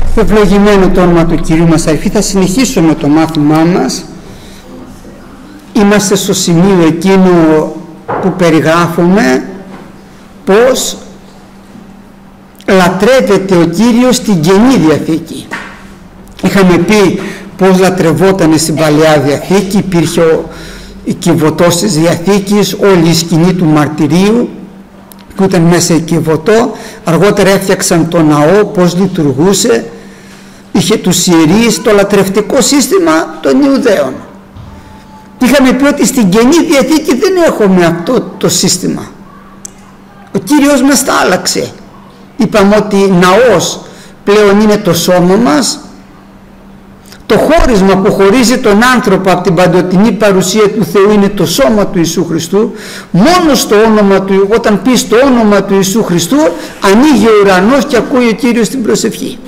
Ευλογημένο το όνομα του Κυρίου μας, αδελφοί. Θα συνεχίσουμε το μάθημά μας. Είμαστε στο σημείο εκείνο που περιγράφουμε πως λατρεύεται ο Κύριος στην Καινή Διαθήκη. Είχαμε πει πως λατρευόταν στην Παλαιά Διαθήκη, υπήρχε η κυβωτός της Διαθήκης, όλη η σκηνή του μαρτυρίου που ήταν μέσα η κυβωτό. Αργότερα έφτιαξαν το ναό, πως λειτουργούσε, είχε τους ιερείς, το λατρευτικό σύστημα των Ιουδαίων. Είχαμε πει ότι στην Καινή Διαθήκη δεν έχουμε αυτό το σύστημα. Ο Κύριος μας τα άλλαξε. Είπαμε ότι ναός πλέον είναι το σώμα μας, το χώρισμα που χωρίζει τον άνθρωπο από την παντοτινή παρουσία του Θεού είναι το σώμα του Ιησού Χριστού. Μόνο στο όνομα του, όταν πεις το όνομα του Ιησού Χριστού, ανοίγει ο ουρανός και ακούει ο Κύριος την προσευχή.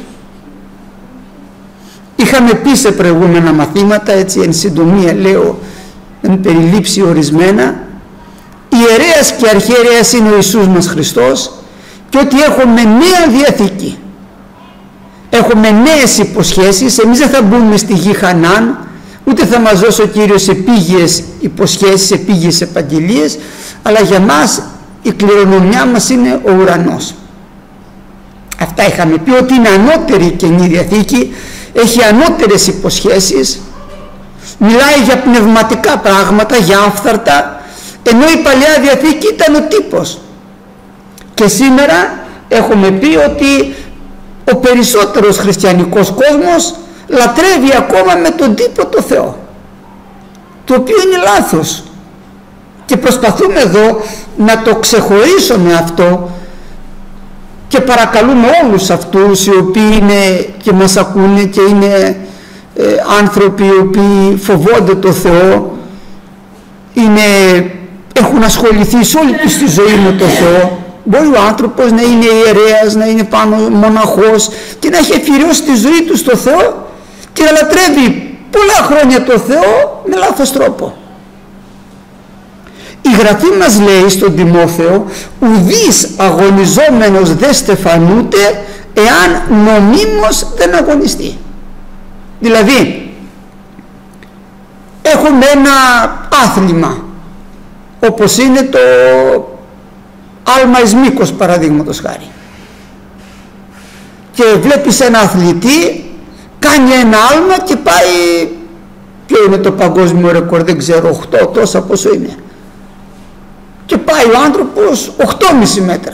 Είχαμε πει σε προηγούμενα μαθήματα, έτσι εν συντομία λέω, εν περιλήψει ορισμένα, ιερέας και αρχιερέας είναι ο Ιησούς μας Χριστός και ότι έχουμε νέα Διαθήκη. Έχουμε νέες υποσχέσεις. Εμείς δεν θα μπούμε στη γη Χανάν, ούτε θα μας δώσει ο Κύριος επίγειες υποσχέσεις, επίγειες επαγγελίες, αλλά για μας η κληρονομιά μας είναι ο ουρανός. Αυτά είχαμε πει, ότι είναι ανώτερη η Καινή Διαθήκη, έχει ανώτερες υποσχέσεις, μιλάει για πνευματικά πράγματα, για άφθαρτα, ενώ η Παλαιά Διαθήκη ήταν ο τύπος. Και σήμερα έχουμε πει ότι ο περισσότερος χριστιανικός κόσμος λατρεύει ακόμα με τον τύπο το Θεό, το οποίο είναι λάθος, και προσπαθούμε εδώ να το ξεχωρίσουμε αυτό και παρακαλούμε όλους αυτούς οι οποίοι είναι και μας ακούνε και είναι άνθρωποι οι οποίοι φοβόνται το Θεό, έχουν ασχοληθεί σε όλη τους τη ζωή με το Θεό. Μπορεί ο άνθρωπος να είναι ιερέας, να είναι πάνω μοναχός και να έχει αφιερώσει τη ζωή του στο Θεό και να λατρεύει πολλά χρόνια το Θεό με λάθος τρόπο. Η Γραφή μας λέει στον Τιμόθεο, ουδείς αγωνιζόμενος δεν στεφανούται εάν νομίμως δεν αγωνιστεί. Δηλαδή έχουμε ένα άθλημα όπως είναι το άλμα εις μήκος, παραδείγματος χάρη, και βλέπεις ένα αθλητή κάνει ένα άλμα και πάει, ποιο είναι το παγκόσμιο ρεκόρ, δεν ξέρω, 8 τόσα πόσο είναι, και πάει ο άνθρωπος 8,5 μέτρα,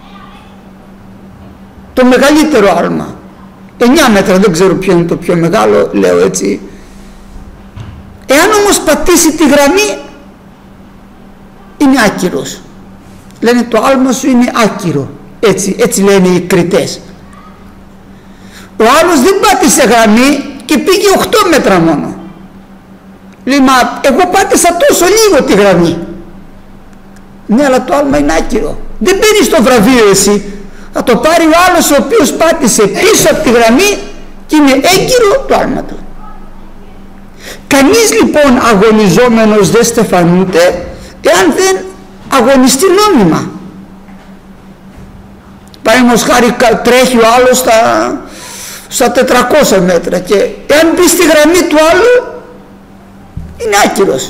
το μεγαλύτερο άλμα 9 μέτρα, δεν ξέρω ποιο είναι το πιο μεγάλο, λέω έτσι. Εάν όμως πατήσει τη γραμμή είναι άκυρος. Λένε το άλμα σου είναι άκυρο, έτσι λένε οι κριτές. Ο άλλος δεν πάτησε γραμμή και πήγε 8 μέτρα μόνο. Λέει, μα εγώ πάτησα τόσο λίγο τη γραμμή. Ναι, αλλά το άλμα είναι άκυρο. Δεν παίρνεις το βραβείο εσύ, θα το πάρει ο άλλος ο οποίος πάτησε πίσω από τη γραμμή και είναι έγκυρο το άλμα του. Κανείς λοιπόν αγωνιζόμενος δεν στεφανούται εάν δεν αγωνιστεί νόμιμα. Παραδείγματος χάρη τρέχει ο άλλος στα 400 μέτρα και εάν μπει στη γραμμή του άλλου είναι άκυρος.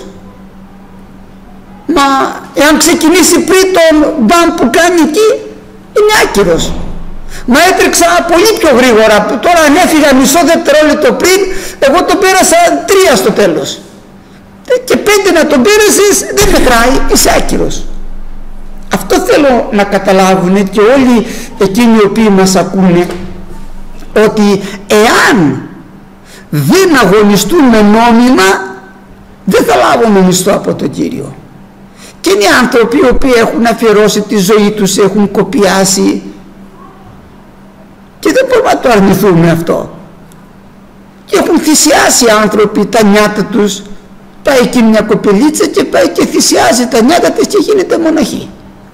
Μα εάν ξεκινήσει πριν τον μπαμ που κάνει εκεί είναι άκυρος. Μα έτρεξα πολύ πιο γρήγορα, τώρα αν έφυγα μισό δευτερόλεπτο πριν, εγώ το πέρασα 3 στο τέλος, και 5 να τον πέρασες δεν μετράει, είσαι άκυρος. Αυτό θέλω να καταλάβουν και όλοι εκείνοι οι οποίοι μας ακούνε, ότι εάν δεν αγωνιστούμε νόμιμα δεν θα λάβουμε μισθό από τον Κύριο. Και είναι άνθρωποι οι οποίοι έχουν αφιερώσει τη ζωή τους, έχουν κοπιάσει, και δεν μπορούμε να το αρνηθούμε αυτό, και έχουν θυσιάσει άνθρωποι τα νιάτα τους. Πάει εκεί μια κοπελίτσα και πάει και θυσιάζει τα νιάτα της και γίνεται μοναχή,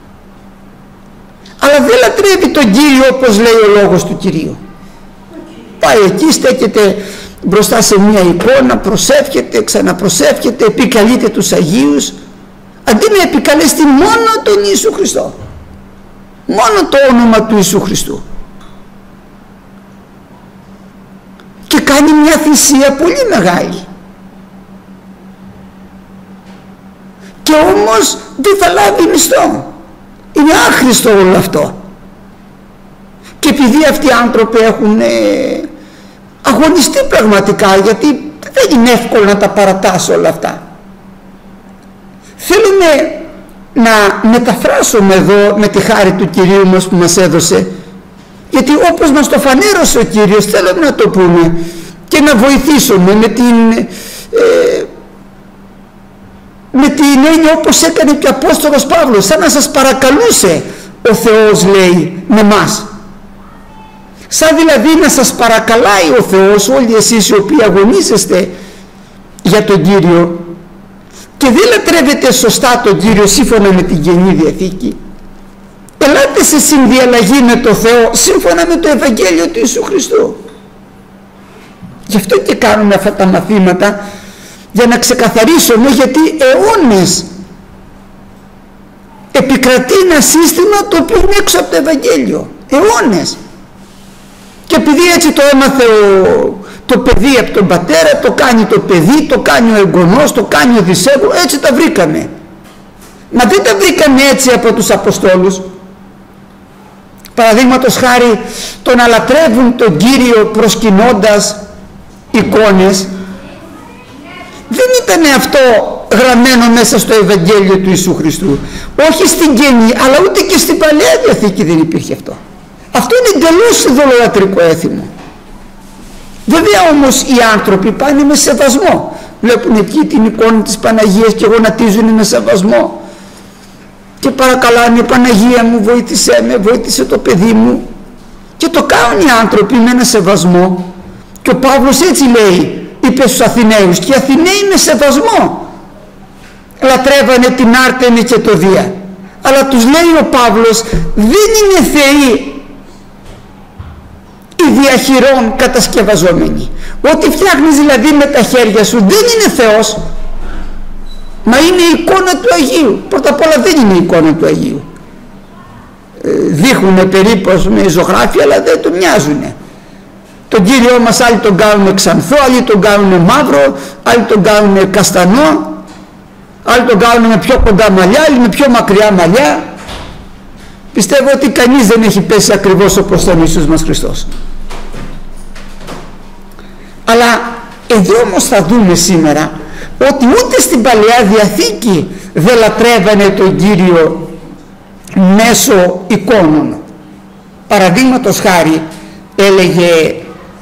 αλλά δεν λατρεύει τον Κύριο όπως λέει ο λόγος του Κυρίου. Πάει εκεί, στέκεται μπροστά σε μια εικόνα, προσεύχεται, ξαναπροσεύχεται, επικαλείται τους Αγίους, αντί να επικαλέσει μόνο τον Ιησού Χριστό, μόνο το όνομα του Ιησού Χριστού. και κάνει μια θυσία πολύ μεγάλη. Και όμως δεν θα λάβει μισθό. Είναι άχρηστο όλο αυτό. Και επειδή αυτοί οι άνθρωποι έχουν αγωνιστεί πραγματικά, γιατί δεν είναι εύκολο να τα παρατάσω όλα αυτά, θέλουμε να μεταφράσουμε εδώ με τη χάρη του Κυρίου μας που μας έδωσε, γιατί όπως μας το φανέρωσε ο Κύριος θέλουμε να το πούμε και να βοηθήσουμε με την έννοια όπως έκανε και ο Απόστολος Παύλος, σαν να σας παρακαλούσε ο Θεός, λέει, με μας. Σαν δηλαδή να σας παρακαλάει ο Θεός, όλοι εσείς οι οποίοι αγωνίζεστε για τον Κύριο και δεν λατρεύετε σωστά τον Κύριο σύμφωνα με την Καινή Διαθήκη, ελάτε σε συνδιαλλαγή με το Θεό σύμφωνα με το Ευαγγέλιο του Ιησού Χριστού. Γι' αυτό και κάνουμε αυτά τα μαθήματα, για να ξεκαθαρίσουμε, γιατί αιώνες επικρατεί ένα σύστημα το οποίο είναι έξω από το Ευαγγέλιο. Αιώνες. Και επειδή έτσι το έμαθε το παιδί από τον πατέρα, το κάνει το παιδί, το κάνει ο εγγονός, το κάνει ο δισέγγος, έτσι τα βρήκαμε. Μα δεν τα βρήκαμε έτσι από τους Αποστόλους. Παραδείγματος χάρη, το να λατρεύουν τον Κύριο προσκυνώντας εικόνες, δεν ήταν αυτό γραμμένο μέσα στο Ευαγγέλιο του Ιησού Χριστού. Όχι στην Καινή, αλλά ούτε και στην Παλαιά Διαθήκη δεν υπήρχε αυτό. Αυτό είναι εντελώς ειδωλολατρικό έθιμο. Βέβαια όμως οι άνθρωποι πάνε με σεβασμό. Βλέπουν εκεί την εικόνα της Παναγίας και γονατίζουν με σεβασμό. Και παρακαλάνε, Παναγία μου, βοήθησέ με, βοήθησε το παιδί μου. Και το κάνουν οι άνθρωποι με ένα σεβασμό. Και ο Παύλος έτσι λέει, είπε στους Αθηναίους, και οι Αθηναίοι με σεβασμό λατρεύανε την Άρτεμη και το Δία. Αλλά τους λέει ο Παύλος, δεν είναι θεοί οι διαχειρών κατασκευαζόμενοι. Ό,τι φτιάχνεις δηλαδή με τα χέρια σου δεν είναι Θεός, μα είναι η εικόνα του Αγίου. Πρώτα απ' όλα δεν είναι η εικόνα του Αγίου. Δείχνουν περίπου με ζωγράφια, αλλά δεν του μοιάζουν. Τον Κύριό μας άλλοι τον κάνουν ξανθό, άλλοι τον κάνουν μαύρο, άλλοι τον κάνουν καστανό, άλλοι τον κάνουν με πιο κοντά μαλλιά, άλλοι με πιο μακριά μαλλιά. Πιστεύω ότι κανείς δεν έχει πέσει ακριβώς όπως τον Ιησούς μας Χριστός. Αλλά εδώ όμως θα δούμε σήμερα ότι ούτε στην Παλαιά Διαθήκη δεν λατρεύανε τον Κύριο μέσω εικόνων. Παραδείγματος χάρη έλεγε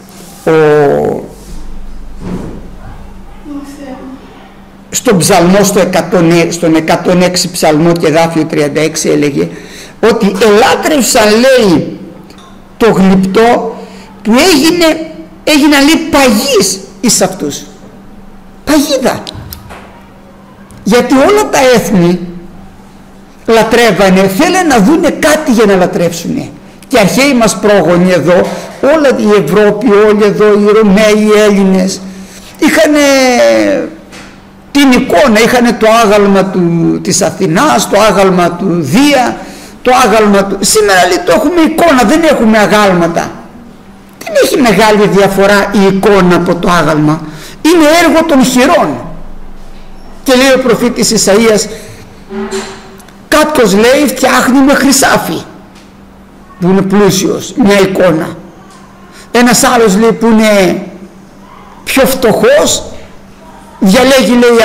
στον ψαλμό, στον 106 ψαλμό και δάφιο 36 έλεγε ότι ελάτρευσαν, λέει, το γλυπτό που έγιναν, λέει, παγείς εις αυτούς. Παγίδα. Γιατί όλα τα έθνη λατρεύανε, θέλανε να δούνε κάτι για να λατρεύσουνε. Και αρχαίοι μας πρόγονοι εδώ, όλα η Ευρώπη, όλοι εδώ οι Ρωμαίοι, οι Έλληνες, είχαν την εικόνα, είχαν το άγαλμα της Αθηνάς, το άγαλμα του Δία, το άγαλμα του... Σήμερα, λέει, το έχουμε εικόνα, δεν έχουμε αγάλματα. Δεν έχει μεγάλη διαφορά η εικόνα από το άγαλμα. Είναι έργο των χειρών. Και λέει ο προφήτης Ισαΐας, κάποιος, λέει, φτιάχνει με χρυσάφι που είναι πλούσιος, μια εικόνα. Ένας άλλος, λέει, που είναι πιο φτωχός, διαλέγει, λέει,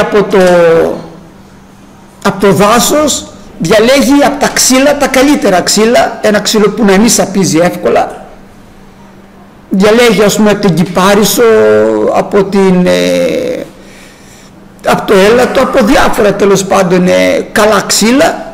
από το δάσος, διαλέγει από τα ξύλα, τα καλύτερα ξύλα, ένα ξύλο που να μην σαπίζει εύκολα, διαλέγει, ας πούμε, από την κυπάρισο, από το έλατο, από διάφορα τέλος πάντων καλά ξύλα,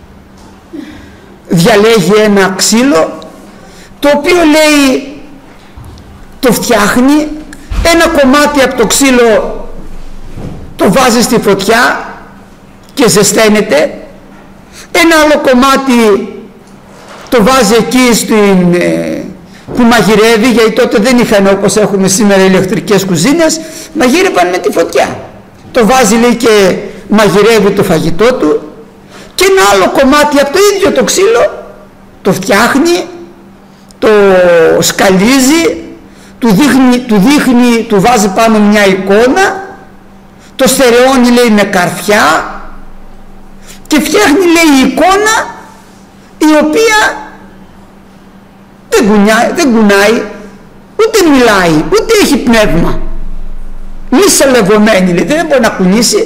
διαλέγει ένα ξύλο το οποίο, λέει, το φτιάχνει, ένα κομμάτι από το ξύλο το βάζει στη φωτιά και ζεσταίνεται, ένα άλλο κομμάτι το βάζει εκεί που μαγειρεύει, γιατί τότε δεν είχαν όπως έχουμε σήμερα ηλεκτρικές κουζίνες, μαγείρευαν με τη φωτιά. Το βάζει, λέει, και μαγειρεύει το φαγητό του, και ένα άλλο κομμάτι από το ίδιο το ξύλο το φτιάχνει, το σκαλίζει, του βάζει πάνω μια εικόνα, το στερεώνει λέει με καρφιά και φτιάχνει λέει εικόνα η οποία δεν κουνάει, ούτε μιλάει, ούτε έχει πνεύμα. Μη σαλευωμένη λέει, δεν μπορεί να κουνήσει.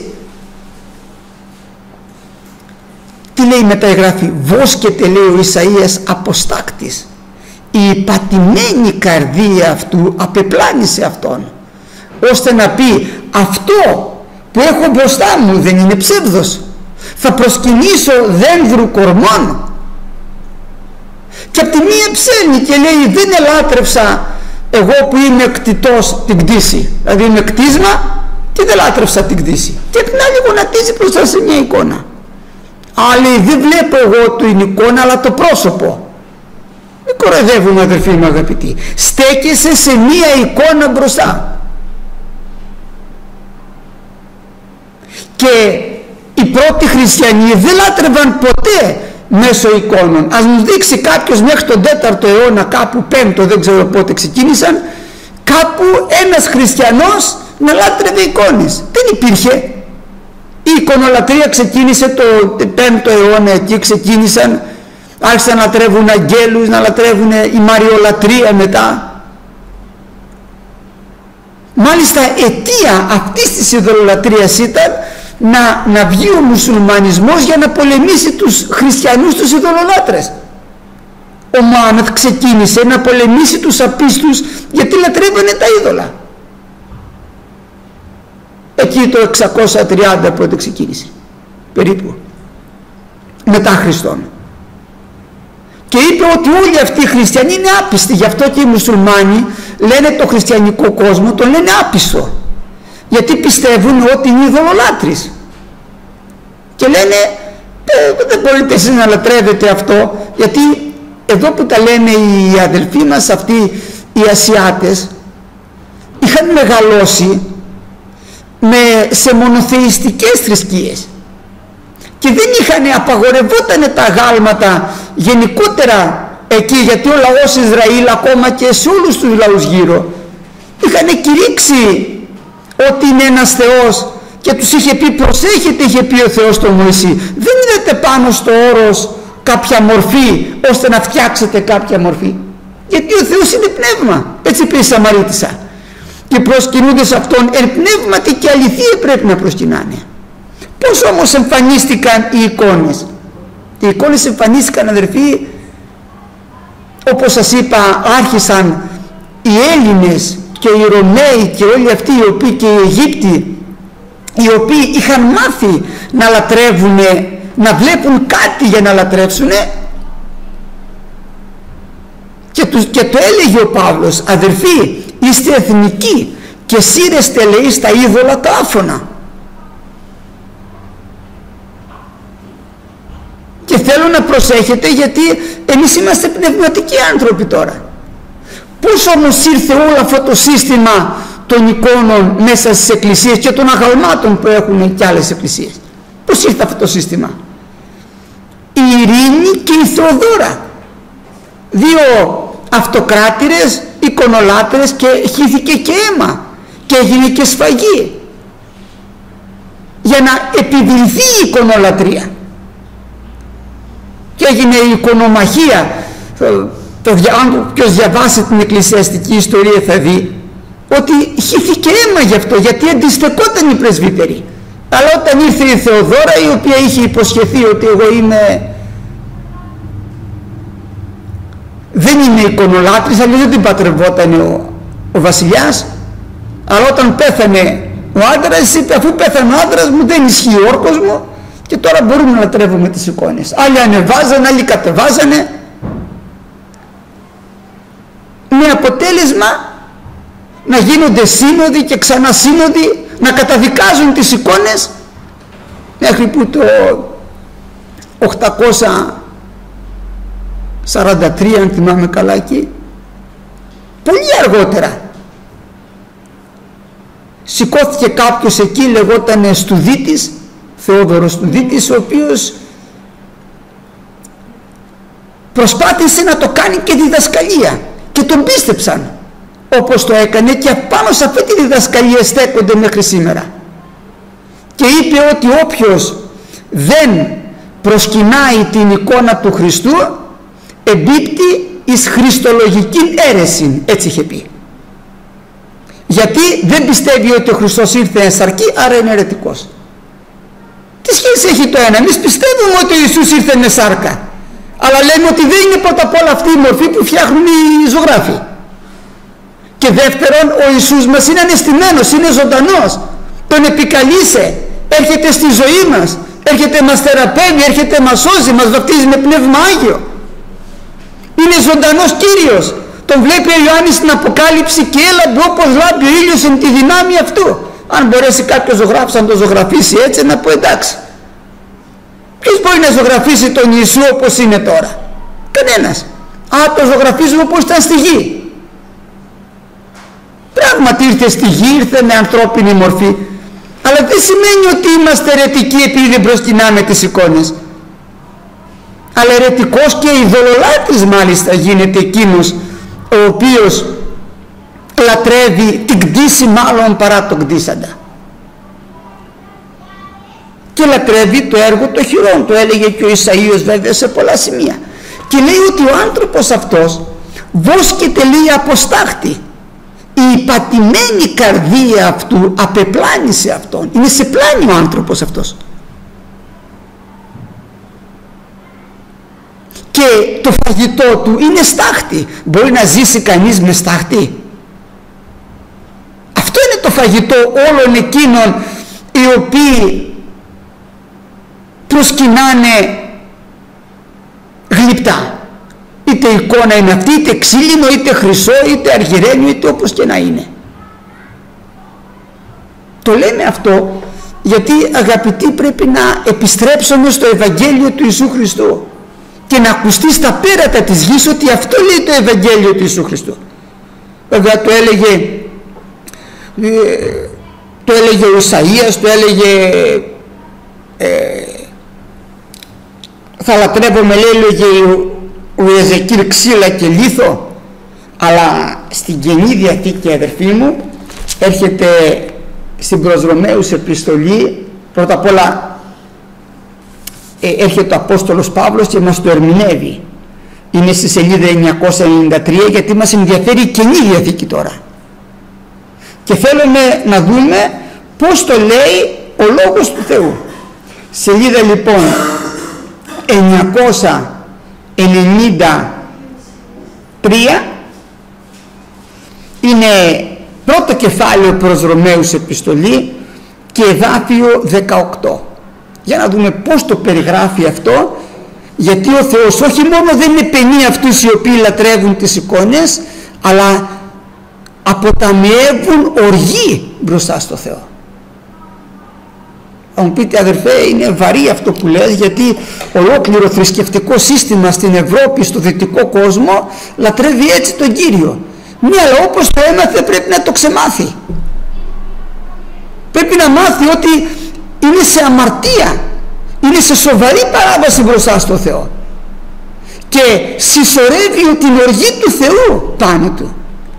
Τι λέει μετά η Γραφή? Βόσκεται λέει ο Ισαΐας αποστάκτης, η πατημένη καρδία αυτού απεπλάνησε αυτόν, ώστε να πει αυτό που έχω μπροστά μου δεν είναι ψεύδος, θα προσκυνήσω δένδρου κορμών. Και απ' τη μία ψέλνει και λέει δεν ελάτρευσα εγώ που είμαι κτητός την κτήση, δηλαδή είμαι κτίσμα και δεν λάτρευσα την κτήση, και απ' την άλλη γονατίζει μπροστά σε μια εικόνα. Άλλη δεν βλέπω εγώ την εικόνα αλλά το πρόσωπο. Μην κοροϊδεύουμε αδερφοί μου αγαπητοί, στέκεσαι σε μία εικόνα μπροστά. Και οι πρώτοι χριστιανοί δεν λάτρευαν ποτέ μέσω εικόνων. Ας μου δείξει κάποιος μέχρι τον 4ο αιώνα, κάπου 5ο, δεν ξέρω πότε ξεκίνησαν, κάπου ένας χριστιανός να λάτρευε εικόνες. Δεν υπήρχε. Η εικονολατρία ξεκίνησε το 5ο αιώνα, εκεί ξεκίνησαν, άρχισαν να λατρεύουν αγγέλους, να λατρεύουν η μαριολατρία μετά. Μάλιστα αιτία αυτής της ειδωλολατρίας ήταν να βγει ο μουσουλμανισμός για να πολεμήσει τους χριστιανούς, τους ειδωλολάτρες. Ο Μωάμεθ ξεκίνησε να πολεμήσει τους απίστους γιατί λατρεύανε τα είδωλα. Εκεί το 630 πότε ξεκίνησε περίπου μετά Χριστόν, και είπε ότι όλοι αυτοί οι χριστιανοί είναι άπιστοι. Γι' αυτό και οι μουσουλμάνοι λένε το χριστιανικό κόσμο τον λένε άπιστο, γιατί πιστεύουν ότι είναι ειδωλολάτρης και λένε δεν μπορείτε εσείς να λατρεύετε αυτό, γιατί εδώ που τα λένε οι αδελφοί μας αυτοί οι Ασιάτες είχαν μεγαλώσει σε μονοθεϊστικές θρησκείες και δεν απαγορευότανε τα αγάλματα γενικότερα εκεί, γιατί ο λαός Ισραήλ ακόμα και σε όλους τους λαούς γύρω είχαν κηρύξει ότι είναι ένας Θεός και τους είχε πει προσέχετε, είχε πει ο Θεός στον Μωυσή, δεν είδατε πάνω στο όρος κάποια μορφή ώστε να φτιάξετε κάποια μορφή, γιατί ο Θεός είναι πνεύμα, έτσι πει η Σαμαρίτισσα, και προσκυνούνται σε αυτόν εν πνεύματι και αληθεία πρέπει να προσκυνάνε. Πώς όμως εμφανίστηκαν οι εικόνες? Οι εικόνες εμφανίστηκαν αδερφοί, όπως σας είπα, άρχισαν οι Έλληνες και οι Ρωμαίοι και όλοι αυτοί οι οποίοι, και οι Αιγύπτιοι, οι οποίοι είχαν μάθει να λατρεύουν, να βλέπουν κάτι για να λατρεύσουν, και το έλεγε ο Παύλος, αδερφοί είστε εθνικοί και σύρεστε λέει στα είδωλα τα άφωνα. Και θέλω να προσέχετε, γιατί εμείς είμαστε πνευματικοί άνθρωποι τώρα. Πώς όμως ήρθε όλο αυτό το σύστημα των εικόνων μέσα στις εκκλησίες και των αγαλμάτων που έχουν και άλλες εκκλησίες? Πώς ήρθε αυτό το σύστημα? Η Ειρήνη και η Θεοδόρα, δύο αυτοκράτηρες εικονολάτρες, και χύθηκε και αίμα και έγινε και σφαγή για να επιβληθεί η εικονολατρία και έγινε η εικονομαχία. Αν ποιος διαβάσει την εκκλησιαστική ιστορία θα δει ότι χύθηκε αίμα γι' αυτό, γιατί αντιστεκόταν η πρεσβύτερη. Αλλά όταν ήρθε η Θεοδόρα, η οποία είχε υποσχεθεί ότι εγώ δεν είμαι εικονολάτρης, αλλά δεν την πατρευόταν ο βασιλιάς, αλλά όταν πέθανε ο άντρας είπε αφού πέθανε ο άντρας μου δεν ισχύει ο όρκος μου και τώρα μπορούμε να λατρεύουμε τις εικόνες. Άλλοι ανεβάζανε, άλλοι κατεβάζανε, με αποτέλεσμα να γίνονται σύνοδοι και ξανά σύνοδοι, να καταδικάζουν τις εικόνες, μέχρι που το 843 αν θυμάμαι καλά, εκεί πολύ αργότερα σηκώθηκε κάποιος εκεί, λεγόταν Στουδίτης, Θεόδωρος Στουδίτης, ο οποίος προσπάθησε να το κάνει και διδασκαλία και τον πίστεψαν όπως το έκανε, και πάνω σε αυτή τη διδασκαλία στέκονται μέχρι σήμερα. Και είπε ότι όποιος δεν προσκυνάει την εικόνα του Χριστού εμπίπτει εις χριστολογική αίρεση, έτσι είχε πει. Γιατί δεν πιστεύει ότι ο Χριστός ήρθε εν σαρκή, άρα είναι αιρετικός. Τι σχέση έχει το ένα? Εμείς πιστεύουμε ότι ο Ιησούς ήρθε με σάρκα, αλλά λέμε ότι δεν είναι πρώτα απ' όλα αυτή η μορφή που φτιάχνουν οι ζωγράφοι. Και δεύτερον, ο Ιησούς μας είναι αναισθημένος, είναι ζωντανός, τον επικαλείσαι, έρχεται στη ζωή μας, έρχεται, μας θεραπεύει, έρχεται, μας σώζει, μας βαπτίζει με Πνεύμα Άγιο. Είναι ζωντανός Κύριος. Τον βλέπει ο Ιωάννης στην Αποκάλυψη και έλαμπε όπως λάμπει ο ήλιος εν τη δυνάμει αυτού. Αν μπορέσει κάποιος ζωγράφος να το ζωγραφίσει έτσι, να πω εντάξει. Ποιος μπορεί να ζωγραφίσει τον Ιησού όπως είναι τώρα? Κανένας. Το ζωγραφίζουμε όπως ήταν στη γη. Πράγματι ήρθε στη γη, ήρθε με ανθρώπινη μορφή, αλλά δεν σημαίνει ότι είμαστε αιρετικοί επειδή δεν προσκυνάμε τις εικόνες. Αλλά αιρετικός και ειδωλολάτρης μάλιστα γίνεται εκείνος ο οποίος λατρεύει την κτήση μάλλον παρά τον κτήσαντα, και λατρεύει το έργο των χειρών. Το έλεγε και ο Ισαΐος βέβαια σε πολλά σημεία, και λέει ότι ο άνθρωπος αυτός βόσκεται, λέει, αποστάχτη. Η πατημένη καρδία αυτού απεπλάνει σε αυτόν. Είναι σε πλάνη ο άνθρωπος αυτός. Και το φαγητό του είναι στάχτη. Μπορεί να ζήσει κανείς με στάχτη? Αυτό είναι το φαγητό όλων εκείνων οι οποίοι προσκυνάνε γλυπτά. Είτε εικόνα είναι αυτή, είτε ξύλινο, είτε χρυσό, είτε αργυρένιο, είτε όπως και να είναι. Το λέμε αυτό γιατί, αγαπητοί, πρέπει να επιστρέψουμε στο Ευαγγέλιο του Ιησού Χριστού και να ακουστεί στα πέρατα της γης ότι αυτό λέει το Ευαγγέλιο του Ιησού Χριστού. Βέβαια το έλεγε ο Ισαΐας, το έλεγε θα λατρεύομαι, έλεγε ο Εζεκίλ, ξύλα και λίθο. Αλλά στην Καινή Διαθήκη, αδερφοί μου, έρχεται στην προς Ρωμαίους επιστολή, πρώτα απ' όλα έρχεται ο Απόστολος Παύλος και μας το ερμηνεύει. Είναι στη σελίδα 993, γιατί μας ενδιαφέρει η Καινή Διαθήκη τώρα. Και θέλουμε να δούμε πώς το λέει ο Λόγος του Θεού. Σελίδα λοιπόν 993 είναι πρώτο κεφάλαιο προς Ρωμαίους επιστολή και εδάφιο 18. Για να δούμε πώς το περιγράφει αυτό, γιατί ο Θεός όχι μόνο δεν είναι πενεί αυτούς οι οποίοι λατρεύουν τις εικόνες, αλλά αποταμιεύουν οργή μπροστά στο Θεό. Θα μου πείτε, αδερφέ, είναι βαρύ αυτό που λες, γιατί ολόκληρο θρησκευτικό σύστημα στην Ευρώπη, στο δυτικό κόσμο, λατρεύει έτσι τον Κύριο. Ναι, αλλά όπως το έμαθε πρέπει να το ξεμάθει. Πρέπει να μάθει ότι είναι σε αμαρτία, είναι σε σοβαρή παράβαση μπροστά στο Θεό και συσσωρεύει την οργή του Θεού πάνω του.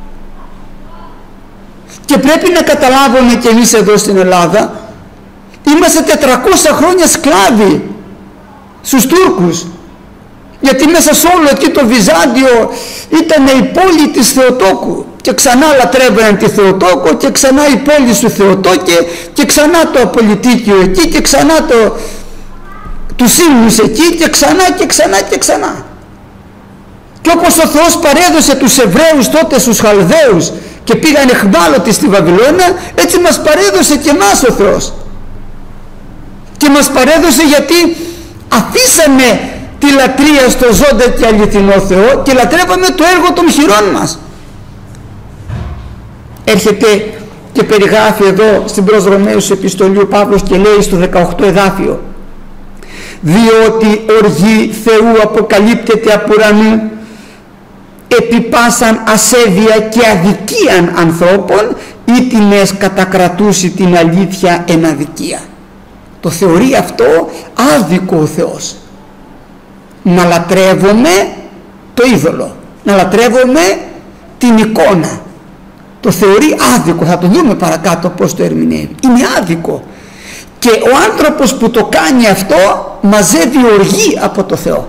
Και πρέπει να καταλάβουμε και εμείς εδώ στην Ελλάδα, είμαστε 400 χρόνια σκλάβοι στους Τούρκους, γιατί μέσα σε όλο εκεί το Βυζάντιο ήταν η πόλη της Θεοτόκου και ξανά λατρεύανε τη Θεοτόκο και ξανά η πόλη σου Θεοτόκε και ξανά το Απολυτίκιο εκεί και ξανά τους ύμνους εκεί και ξανά και ξανά και ξανά. Και όπως ο Θεός παρέδωσε τους Εβραίους τότε στους Χαλδαίους και πήγαν εχμάλωτοι στη Βαβυλώνα, έτσι μας παρέδωσε και εμάς ο Θεός. Και μας παρέδωσε γιατί αφήσαμε τη λατρεία στο ζώντα και αληθινό Θεό και λατρεύαμε το έργο των χειρών μας. Έρχεται και περιγράφει εδώ στην προς Ρωμαίους επιστολή ο Παύλος και λέει στο 18 εδάφιο: διότι οργή Θεού αποκαλύπτεται από ουρανού επί πάσαν ασέβεια και αδικίαν ανθρώπων, ήτινες κατακρατούσει την αλήθεια εν αδικία. Το θεωρεί αυτό άδικο ο Θεός, να λατρεύουμε το είδωλο, να λατρεύουμε την εικόνα, το θεωρεί άδικο. Θα το δούμε παρακάτω πως το ερμηνεύει. Είναι άδικο. Και ο άνθρωπος που το κάνει αυτό μαζεύει οργή από το Θεό.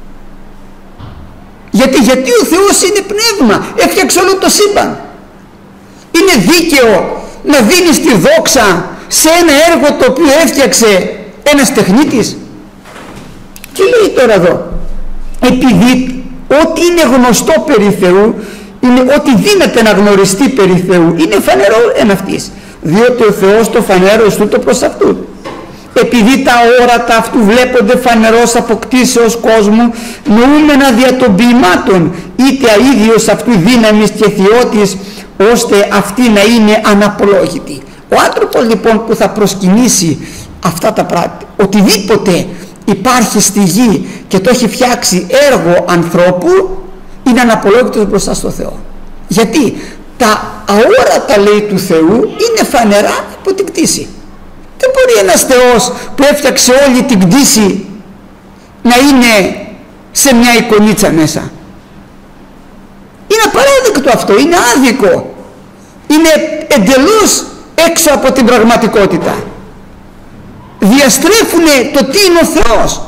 Γιατί ο Θεός είναι πνεύμα, έφτιαξε όλο το σύμπαν. Είναι δίκαιο να δίνεις τη δόξα σε ένα έργο το οποίο έφτιαξε ένας τεχνίτης? Τι λέει τώρα εδώ? Επειδή ό,τι είναι γνωστό περί Θεού, είναι ό,τι δύναται να γνωριστεί περί Θεού, είναι φανερό εν αυτής, διότι ο Θεός το φανέρωσε τούτο προς αυτού. Επειδή τα όρατα αυτού βλέπονται φανερός αποκτήσεως κόσμου, νοούμενα δια των ποιημάτων, είτε αίδιος αυτού δύναμης και θεότης, ώστε αυτή να είναι αναπολόγητη. Ο άνθρωπος λοιπόν που θα προσκυνήσει αυτά τα πράγματα, οτιδήποτε υπάρχει στη γη και το έχει φτιάξει έργο ανθρώπου, είναι αναπολόγητος μπροστά στο Θεό. Γιατί τα αόρατα, λέει, του Θεού είναι φανερά από την κτήση. Δεν μπορεί ένας Θεός που έφτιαξε όλη την κτήση να είναι σε μια εικονίτσα μέσα. Είναι απαράδεκτο αυτό, είναι άδικο, είναι εντελώς έξω από την πραγματικότητα. Διαστρέφουνε το τι είναι ο Θεός.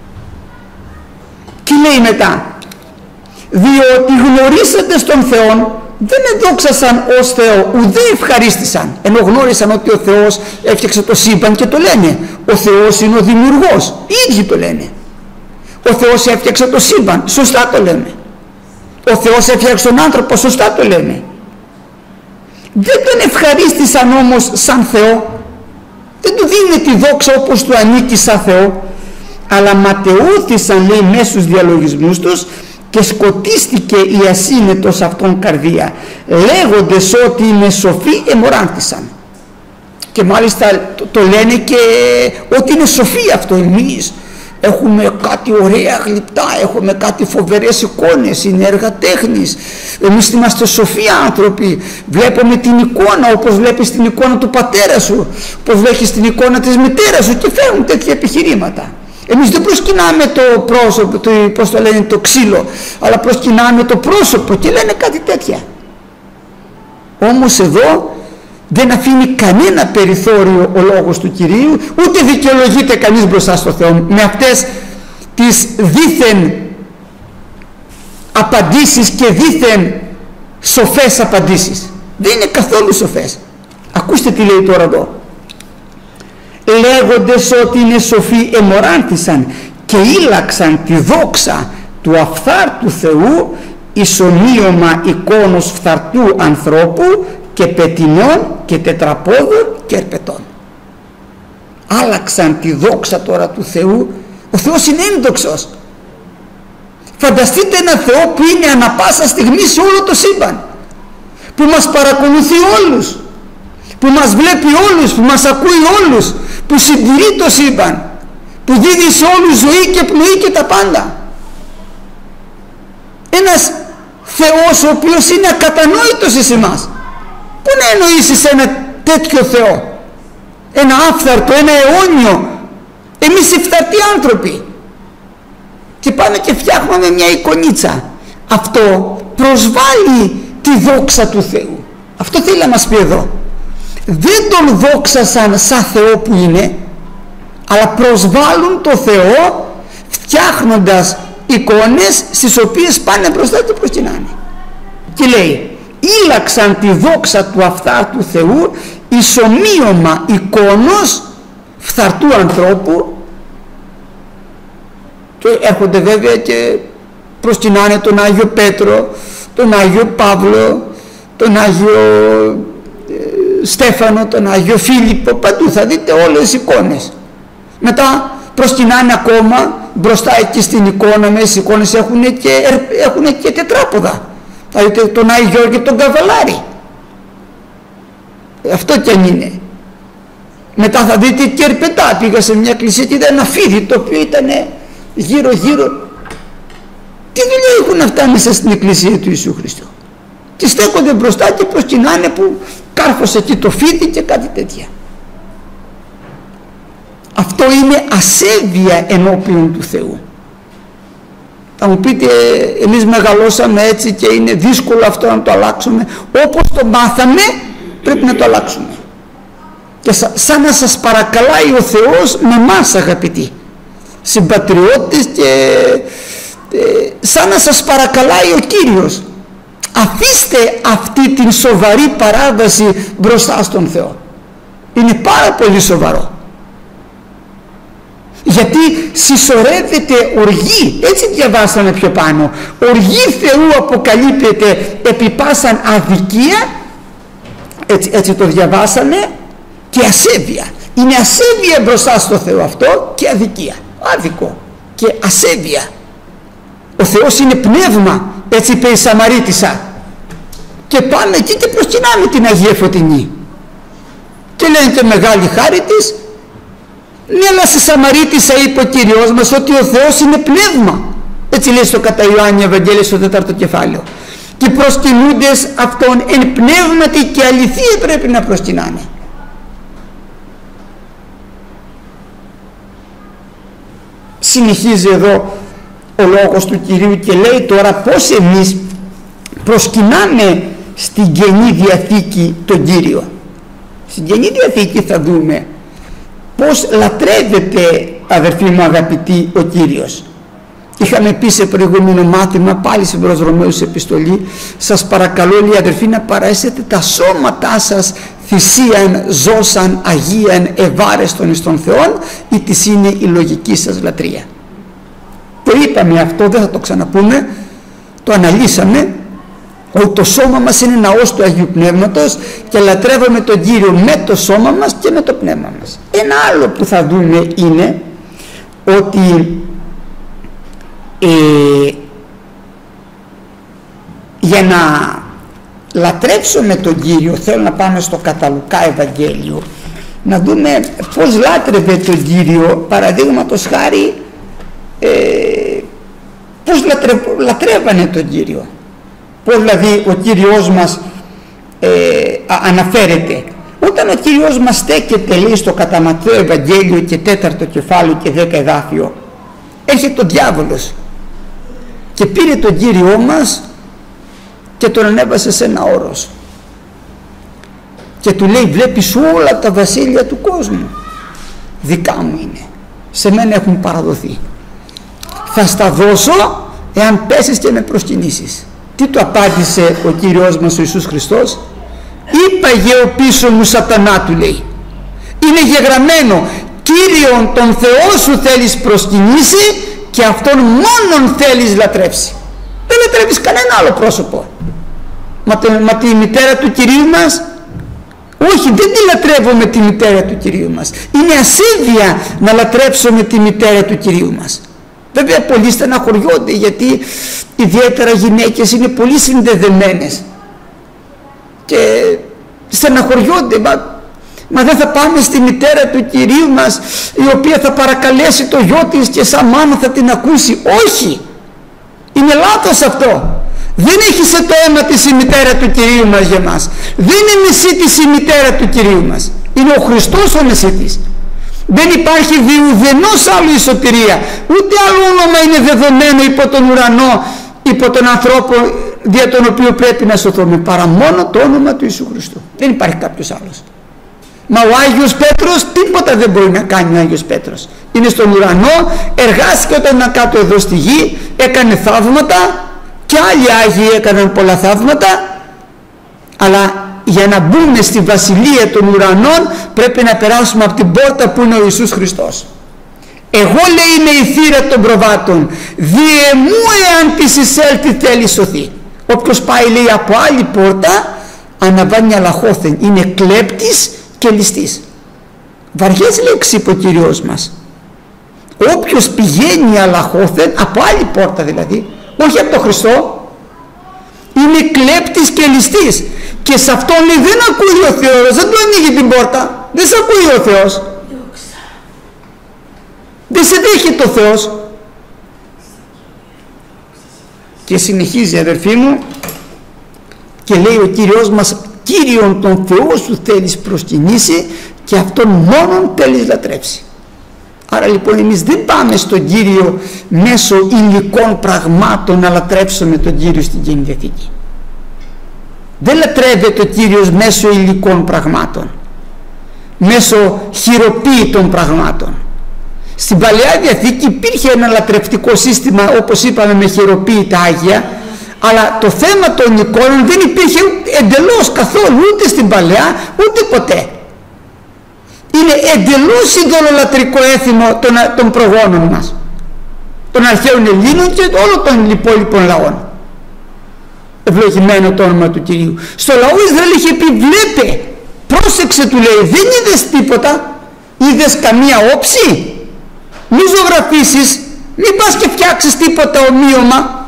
Και λέει μετά, διότι γνωρίσατε στον Θεό, δεν εδόξασαν ως Θεό, ουδέ ευχαρίστησαν, ενώ γνώρισαν ότι ο Θεός έφτιαξε το σύμπαν και το λένε. Ο Θεός είναι ο δημιουργός, οι ίδιοι το λένε. Ο Θεός έφτιαξε το σύμπαν, σωστά το λέμε. Ο Θεός έφτιαξε τον άνθρωπο, σωστά το λέμε. Δεν τον ευχαρίστησαν όμως σαν Θεό, δεν του δίνει τη δόξα όπως του ανήκει σαν Θεό, αλλά ματαιούθησαν, λέει, μέσω στους διαλογισμούς τους και σκοτίστηκε η ασύνετος αυτόν καρδία, λέγοντες ότι είναι σοφοί εμοράνθησαν. Και μάλιστα το λένε και ότι είναι σοφοί αυτό. Εμείς έχουμε κάτι ωραία γλυπτά, έχουμε κάτι φοβερές εικόνες, είναι έργα τέχνης, εμείς είμαστε σοφοί άνθρωποι, βλέπουμε την εικόνα όπως βλέπεις την εικόνα του πατέρα σου, όπως βλέπεις την εικόνα της μητέρας σου, και φέρνουν τέτοια επιχειρήματα. Εμείς δεν προσκυνάμε το πρόσωπο, πώς το λένε, το ξύλο, αλλά προσκυνάμε το πρόσωπο και λένε κάτι τέτοια. Όμως εδώ δεν αφήνει κανένα περιθώριο ο λόγος του Κυρίου, ούτε δικαιολογείται κανείς μπροστά στο Θεό με αυτές τις δήθεν απαντήσεις και δήθεν σοφές απαντήσεις. Δεν είναι καθόλου σοφές. Ακούστε τι λέει τώρα εδώ. Λέγοντες ότι είναι σοφοί εμοράνθησαν και ήλαξαν τη δόξα του αφθάρτου Θεού εις ομοίωμα εικόνος φθαρτού ανθρώπου και πετεινών και τετραπόδων και ερπετών. Άλλαξαν τη δόξα τώρα του Θεού. Ο Θεός είναι ένδοξος. Φανταστείτε ένα Θεό που είναι ανα πάσα στιγμή σε όλο το σύμπαν, που μας παρακολουθεί όλους, που μας βλέπει όλους, που μας ακούει όλους, που συντηρεί το σύμπαν, που δίδει σε όλους ζωή και πνοή και τα πάντα. Ένας Θεός ο οποίος είναι ακατανόητος εις εμάς. Πού να εννοήσεις ένα τέτοιο Θεό, ένα άφθαρτο, ένα αιώνιο? Εμείς οι φθαρτοί άνθρωποι, και πάμε και φτιάχνουμε μια εικονίτσα. Αυτό προσβάλλει τη δόξα του Θεού. Αυτό θέλει να μας πει εδώ. Δεν τον δόξασαν σαν Θεό που είναι, αλλά προσβάλλουν το Θεό φτιάχνοντας εικόνες στις οποίες πάνε μπροστά και προσκυνάνε. Και λέει, ήλαξαν τη δόξα του αφθάρτου Θεού εις ομοίωμα εικόνος φθαρτού ανθρώπου. Και έρχονται βέβαια και προσκυνάνε τον Άγιο Πέτρο, τον Άγιο Παύλο, τον Άγιο Στέφανο, τον Άγιο Φίλιππο, παντού θα δείτε όλες τις εικόνες. Μετά προσκυνάνε ακόμα μπροστά εκεί στην εικόνα, μέσα στις εικόνες έχουν και τετράποδα. Θα δείτε τον Άγιο Γιώργη τον Καβαλάρη, αυτό κι αν είναι. Μετά θα δείτε και ερπετά. Πήγα σε μια εκκλησία και είδα ένα φίδι το οποίο ήταν γύρω γύρω. Τι δουλειά έχουν αυτά μέσα στην εκκλησία του Ιησού Χριστού? Και στέκονται μπροστά και προσκυνάνε που κάρφωσε εκεί το φίδι και κάτι τέτοια. Αυτό είναι ασέβεια ενώπιον του Θεού. Θα μου πείτε, εμείς μεγαλώσαμε έτσι και είναι δύσκολο αυτό να το αλλάξουμε. Όπως το μάθαμε πρέπει να το αλλάξουμε. Και σαν να σας παρακαλάει ο Θεός με εμάς, αγαπητοί συμπατριώτες, και σαν να σας παρακαλάει ο Κύριος. Αφήστε αυτή την σοβαρή παράβαση μπροστά στον Θεό. Είναι πάρα πολύ σοβαρό. Γιατί συσσωρεύεται οργή, έτσι διαβάσαμε πιο πάνω, οργή Θεού αποκαλύπτεται επί πάσαν αδικία, έτσι το διαβάσαμε, και ασέβεια. Είναι ασέβεια μπροστά στο Θεό αυτό και αδικία, άδικο και ασέβεια. Ο Θεός είναι πνεύμα, έτσι είπε η Σαμαρίτισσα, και πάμε εκεί και προσκυνάμε την Αγία Φωτεινή και λένε και μεγάλη χάρη της. Ναι, αλλά στη Σαμαρίτισσα είπε ο Κύριος μας ότι ο Θεός είναι πνεύμα, έτσι λέει στο κατά Ιωάννη Ευαγγέλιο στο 4ο κεφάλαιο, και προσκυνούντες αυτόν εν πνεύματι και αληθεία πρέπει να προσκυνάνε. Συνεχίζει εδώ ο λόγος του Κυρίου και λέει τώρα πως εμείς προσκυνάμε στην Καινή Διαθήκη τον Κύριο. Στην Καινή Διαθήκη θα δούμε πως λατρεύεται, αδερφοί μου αγαπητοί, ο Κύριος. Είχαμε πει σε προηγούμενο μάθημα, πάλι στην προς Ρωμαίους επιστολή, σας παρακαλώ, λέει, αδερφοί, να παραέσετε τα σώματά σας θυσίαν, ζώσαν, αγίαν, ευάρεστον εις τον Θεόν, ή της είναι η λογική σας λατρεία. Το είπαμε αυτό, δεν θα το ξαναπούμε, το αναλύσαμε, ότι το σώμα μας είναι ναός του Αγίου Πνεύματος και λατρεύουμε τον Κύριο με το σώμα μας και με το πνεύμα μας. Ένα άλλο που θα δούμε είναι ότι για να λατρέψουμε τον Κύριο, θέλω να πάμε στο κατά Λουκά Ευαγγέλιο, να δούμε πως λάτρευε τον Κύριο, παραδείγματος χάρη, πως λατρεύανε τον Κύριο, πως δηλαδή ο Κύριος μας αναφέρεται. Όταν ο Κύριος μας στέκεται, λέει, στο κατά Ματθαίο Ευαγγέλιο και 4ο κεφάλαιο και 10 εδάφιο, έρχεται ο διάβολος και πήρε τον Κύριό μας και τον ανέβασε σε ένα όρος και του λέει, βλέπεις όλα τα βασίλεια του κόσμου, δικά μου είναι, σε μένα έχουν παραδοθεί, θα στα δώσω εάν πέσεις και με προσκυνήσεις. Τι του απάντησε ο Κύριος μας ο Ιησούς Χριστός? Είπαγε ο πίσω μου σατανά, του λέει, είναι γεγραμμένο, Κύριον τον Θεό σου θέλεις προσκυνήσει και αυτόν μόνον θέλεις λατρέψει. Δεν λατρεύεις κανένα άλλο πρόσωπο. Μα τη μητέρα του Κυρίου μας, όχι, δεν τη λατρεύουμε τη μητέρα του Κυρίου μας. Είναι ασέβεια να λατρέψουμε τη μητέρα του Κυρίου μας. Βέβαια πολλοί στεναχωριόνται, γιατί ιδιαίτερα γυναίκες είναι πολύ συνδεδεμένες και στεναχωριόνται, μα δεν θα πάμε στη μητέρα του Κυρίου μας, η οποία θα παρακαλέσει το γιο της και σαν μάνα θα την ακούσει. Όχι, είναι λάθος αυτό. Δεν έχει σε το αίμα της η μητέρα του Κυρίου μας για μας. Δεν είναι μεσίτης η μητέρα του Κυρίου μας, είναι ο Χριστός ο μεσίτης. Δεν υπάρχει διουδενός άλλου σωτηρία, ούτε άλλο όνομα είναι δεδομένο υπό τον ουρανό, υπό τον ανθρώπο δια τον οποίο πρέπει να σωθούμε, παρά μόνο το όνομα του Ιησού Χριστού. Δεν υπάρχει κάποιος άλλος. Μα ο Άγιος Πέτρος τίποτα δεν μπορεί να κάνει. Ο Άγιος Πέτρος είναι στον ουρανό, εργάστηκε όταν ήταν κάτω εδώ στη γη, έκανε θαύματα και άλλοι Άγιοι έκαναν πολλά θαύματα, αλλά για να μπούμε στη βασιλεία των ουρανών πρέπει να περάσουμε από την πόρτα που είναι ο Ιησούς Χριστός. Εγώ, λέει, είμαι η θύρα των προβάτων, διεμού εάν της εισέλθει θέλει σωθεί. Όποιος πάει, λέει, από άλλη πόρτα αναβάνει αλαχώθεν, είναι κλέπτης και ληστής. Βαριές λέξεις είπε ο Κύριος μας. Όποιος πηγαίνει αλαχώθεν, από άλλη πόρτα δηλαδή, όχι από τον Χριστό, είναι κλέπτης και ληστής, και σε αυτόν, λέει, δεν ακούει ο Θεός, δεν του ανοίγει την πόρτα, δεν σε ακούει ο Θεός, δεν σε δέχεται ο Θεός. Και συνεχίζει, αδερφοί μου, και λέει ο Κύριος μας, Κύριον τον Θεό σου θέλεις προσκυνήσει και αυτόν μόνον θέλεις λατρέψει. Άρα λοιπόν εμείς δεν πάμε στον Κύριο μέσω υλικών πραγμάτων να λατρέψουμε τον Κύριο στην Καινή Διαθήκη. Δεν λατρεύεται ο Κύριος μέσω υλικών πραγμάτων, μέσω χειροποίητων πραγμάτων. Στην Παλαιά Διαθήκη υπήρχε ένα λατρευτικό σύστημα, όπως είπαμε, με χειροποίητα Άγια, αλλά το θέμα των εικόνων δεν υπήρχε εντελώς καθόλου, ούτε στην Παλαιά ούτε ποτέ. Είναι εντελώς ειδωλολατρικό έθιμο των προγόνων μας, των αρχαίων Ελλήνων και όλων των υπόλοιπων λαών. Ευλογημένο το όνομα του Κυρίου. Στο λαό Ισραήλ είχε πει, βλέπε, πρόσεξε, του λέει, δεν είδες τίποτα, είδες καμία όψη, μη ζωγραφίσεις, μην πας και φτιάξεις τίποτα ομοίωμα,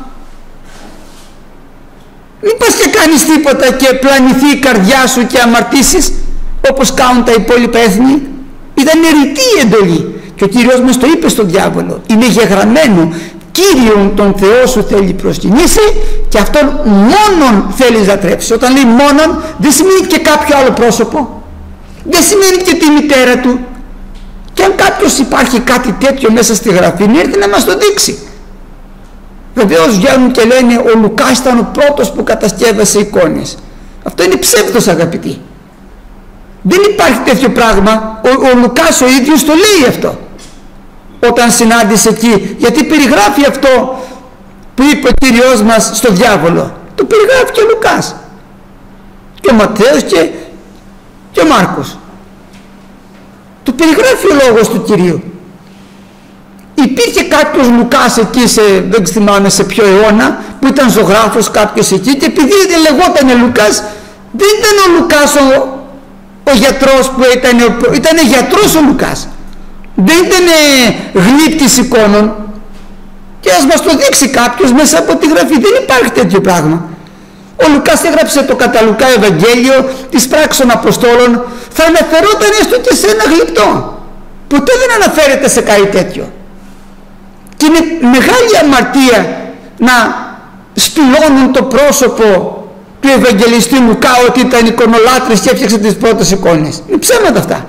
μην πας και κάνεις τίποτα και πλανηθεί η καρδιά σου και αμαρτήσεις όπως κάνουν τα υπόλοιπα έθνη. Ήταν ρητή η εντολή και ο Κύριος μας το είπε στον διάβολο, είναι γεγραμμένο, Κύριον τον Θεό σου θέλει προσκυνήσει και αυτόν μόνον θέλει λατρέψει. Όταν λέει μόνον, δεν σημαίνει και κάποιο άλλο πρόσωπο, δεν σημαίνει και τη μητέρα του. Και αν κάποιος υπάρχει κάτι τέτοιο μέσα στη Γραφή, να έρθει να μας το δείξει. Βεβαίως βγαίνουν και λένε ο Λουκάς ήταν ο πρώτος που κατασκεύασε εικόνες. Αυτό είναι ψεύδος, αγαπητοί. Δεν υπάρχει τέτοιο πράγμα. Ο Λουκάς ο ίδιος το λέει αυτό όταν συνάντησε εκεί, γιατί περιγράφει αυτό που είπε ο Κύριος μας στο διάβολο. Το περιγράφει και ο Λουκάς και ο Ματθαίος και ο Μάρκος. Το περιγράφει ο λόγος του Κυρίου. Υπήρχε κάποιος Λουκάς εκεί, δεν θυμάμαι σε ποιο αιώνα, που ήταν ζωγράφος κάποιος εκεί, και επειδή δεν λεγόταν Λουκάς, δεν ήταν ο Λουκάς ο γιατρός που ήταν γιατρός ο Λουκάς, δεν ήταν γλύπτης εικόνων. Και ας μας το δείξει κάποιος μέσα από τη Γραφή. Δεν υπάρχει τέτοιο πράγμα. Ο Λουκάς έγραψε το κατά Λουκά Ευαγγέλιο, τις πράξεις των Αποστόλων, θα αναφερόταν έστω και σε ένα γλυπτό. Ποτέ δεν αναφέρεται σε κάτι τέτοιο. Και είναι μεγάλη αμαρτία να σπηλώνουν το πρόσωπο του Ευαγγελιστή Λουκά ότι ήταν εικονολάτρης και έφτιαξε τις πρώτες εικόνες. Είναι ψέματα αυτά.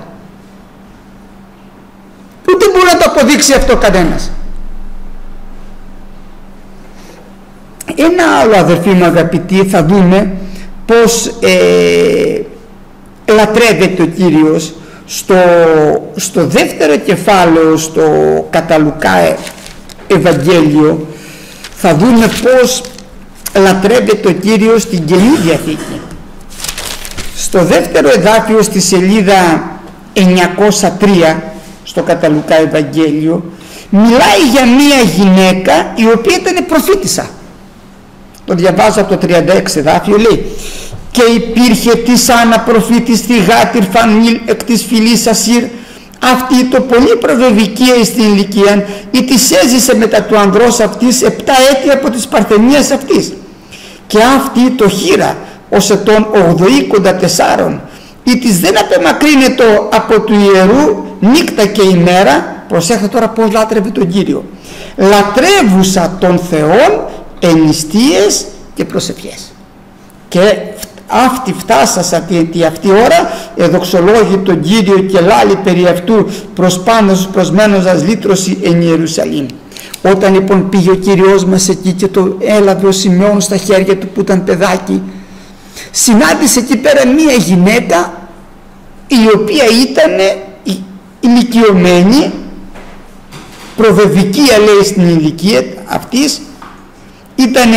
Ούτε μπορεί να το αποδείξει αυτό κανένας. Ένα άλλο, αδερφοί μου αγαπητοί, θα δούμε πως λατρεύεται ο Κύριος στο δεύτερο κεφάλαιο, στο κατά Λουκά Ευαγγέλιο. Θα δούμε πως λατρεύεται ο Κύριος στην Καινή Διαθήκη. Στο δεύτερο εδάφιο, στη σελίδα 903, στο κατά Λουκά Ευαγγέλιο, μιλάει για μία γυναίκα η οποία ήταν προφήτισσα. Το διαβάζω από το 36 εδάφιο, λέει: «Και υπήρχε της Άννα προφήτης στη Γάτηρ Φανίλ εκ της φυλής Ασύρ, αυτή το πολύ προβεβικία στην ηλικία, ή της έζησε μετά του ανδρός αυτής 7 έτη από της παρθενίας αυτής. Και αυτή το χείρα ως ετών 84, ή της δεν απεμακρύνεται από του ιερού νύχτα και ημέρα». Προσέχετε τώρα πως λάτρευε τον Κύριο. «Λατρεύουσα των Θεών ενιστίες και προσευχές». Και αυτή φτάσασα τη αυτή ώρα, εδοξολόγη τον Κύριο και λάλη περί αυτού προς πάνος προσμένοντας λύτρωση εν Ιερουσαλήμ. Όταν λοιπόν πήγε ο Κύριος μας εκεί και το έλαβε ο Σιμεών στα χέρια του που ήταν παιδάκι, συνάντησε εκεί πέρα μία γυναίκα η οποία ήταν ηλικιωμένη, προβεβικία λέει στην ηλικία αυτής, ήταν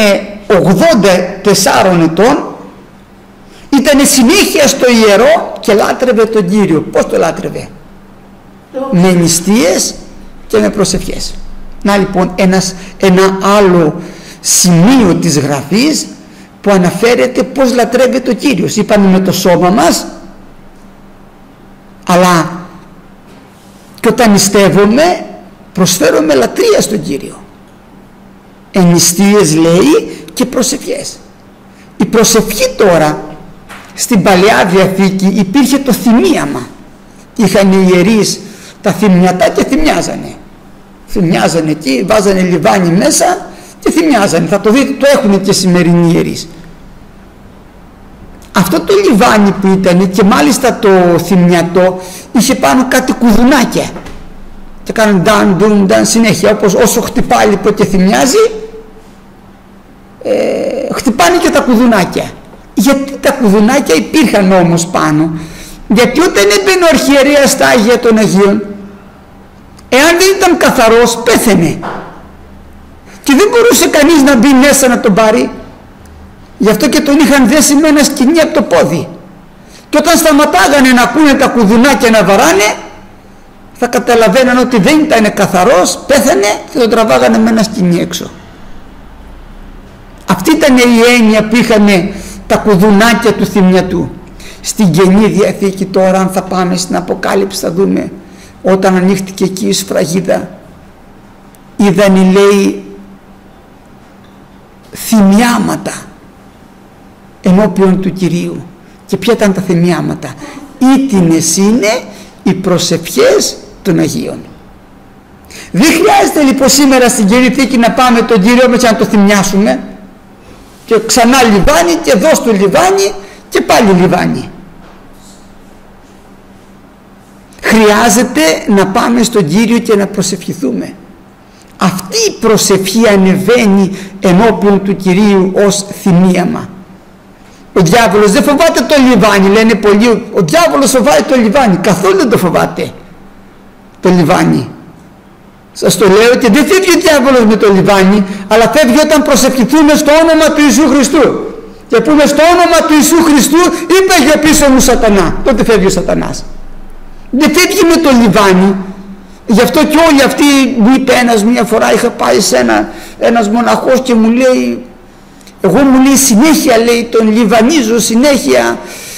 84 ετών, ήταν συνέχεια στο ιερό και λάτρευε τον Κύριο. Πώς το λάτρευε? Με νηστείες και με προσευχές. Να λοιπόν ένα άλλο σημείο της Γραφής που αναφέρεται πώς λατρεύεται ο Κύριος. Είπαμε με το σώμα μας, αλλά και όταν νηστεύομαι προσφέρομαι λατρεία στον Κύριο. Εννηστείες λέει και προσευχές. Η προσευχή τώρα στην Παλαιά Διαθήκη υπήρχε το θυμίαμα. Είχαν οι ιερείς τα θυμιατά και θυμιάζανε εκεί, βάζανε λιβάνι μέσα και θυμιάζανε. Θα το δείτε, το έχουν και σημερινοί ιερείς. Αυτό το λιβάνι που ήταν, και μάλιστα το θυμιατό είχε πάνω κάτι κουδουνάκια. και κάνουν νταν συνέχεια, όπως όσο χτυπάει λοιπόν και θυμιάζει, χτυπάνε και τα κουδουνάκια. Γιατί τα κουδουνάκια υπήρχαν όμως πάνω? Γιατί όταν έμπαινε ο αρχιερέας στα Άγια των Αγίων, εάν δεν ήταν καθαρός, πέθαινε και δεν μπορούσε κανείς να μπει μέσα να τον πάρει. Γι' αυτό και τον είχαν δέσει με ένα σκοινί από το πόδι, και όταν σταματάγανε να ακούνε τα κουδουνάκια να βαράνε, θα καταλαβαίναν ότι δεν ήταν καθαρός, πέθανε και τον τραβάγανε με ένα σκοινί έξω. Αυτή ήταν η έννοια που είχαν τα κουδουνάκια του θυμιατού. Στην Καινή Διαθήκη τώρα, αν θα πάμε στην Αποκάλυψη, θα δούμε όταν ανοίχτηκε εκεί η σφραγίδα, είδαν, λέει, θυμιάματα ενώπιον του Κυρίου. Και ποια ήταν τα θυμιάματα? Ήτινες είναι οι προσευχές των Αγίων. Δεν χρειάζεται λοιπόν σήμερα στην Καινή Θήκη να πάμε τον Κύριο μας να το θυμιάσουμε και ξανά λιβάνι και δώσ' του λιβάνι και πάλι λιβάνι. Χρειάζεται να πάμε στον Κύριο και να προσευχηθούμε. Αυτή η προσευχή ανεβαίνει ενώπιον του Κυρίου ως θυμίαμα. Ο διάβολος δεν φοβάται το λιβάνι, λένε πολλοί. Ο διάβολος φοβάται το λιβάνι, καθόλου δεν το φοβάται το λιβάνι. Σας το λέω, και δεν φεύγει ο διάβολος με το λιβάνι, αλλά φεύγει όταν προσευχηθούμε στο όνομα του Ιησού Χριστού και πούμε στο όνομα του Ιησού Χριστού, είπε για πίσω μου Σατανά, τότε φεύγει ο Σατανάς. Δεν φεύγει με το λιβάνι. Γι' αυτό και όλοι αυτοί, μου είπε ένας μια φορά, είχα πάει σε ένας μοναχός και μου λέει, εγώ, μου λέει, συνέχεια, λέει, τον λιβανίζω, συνέχεια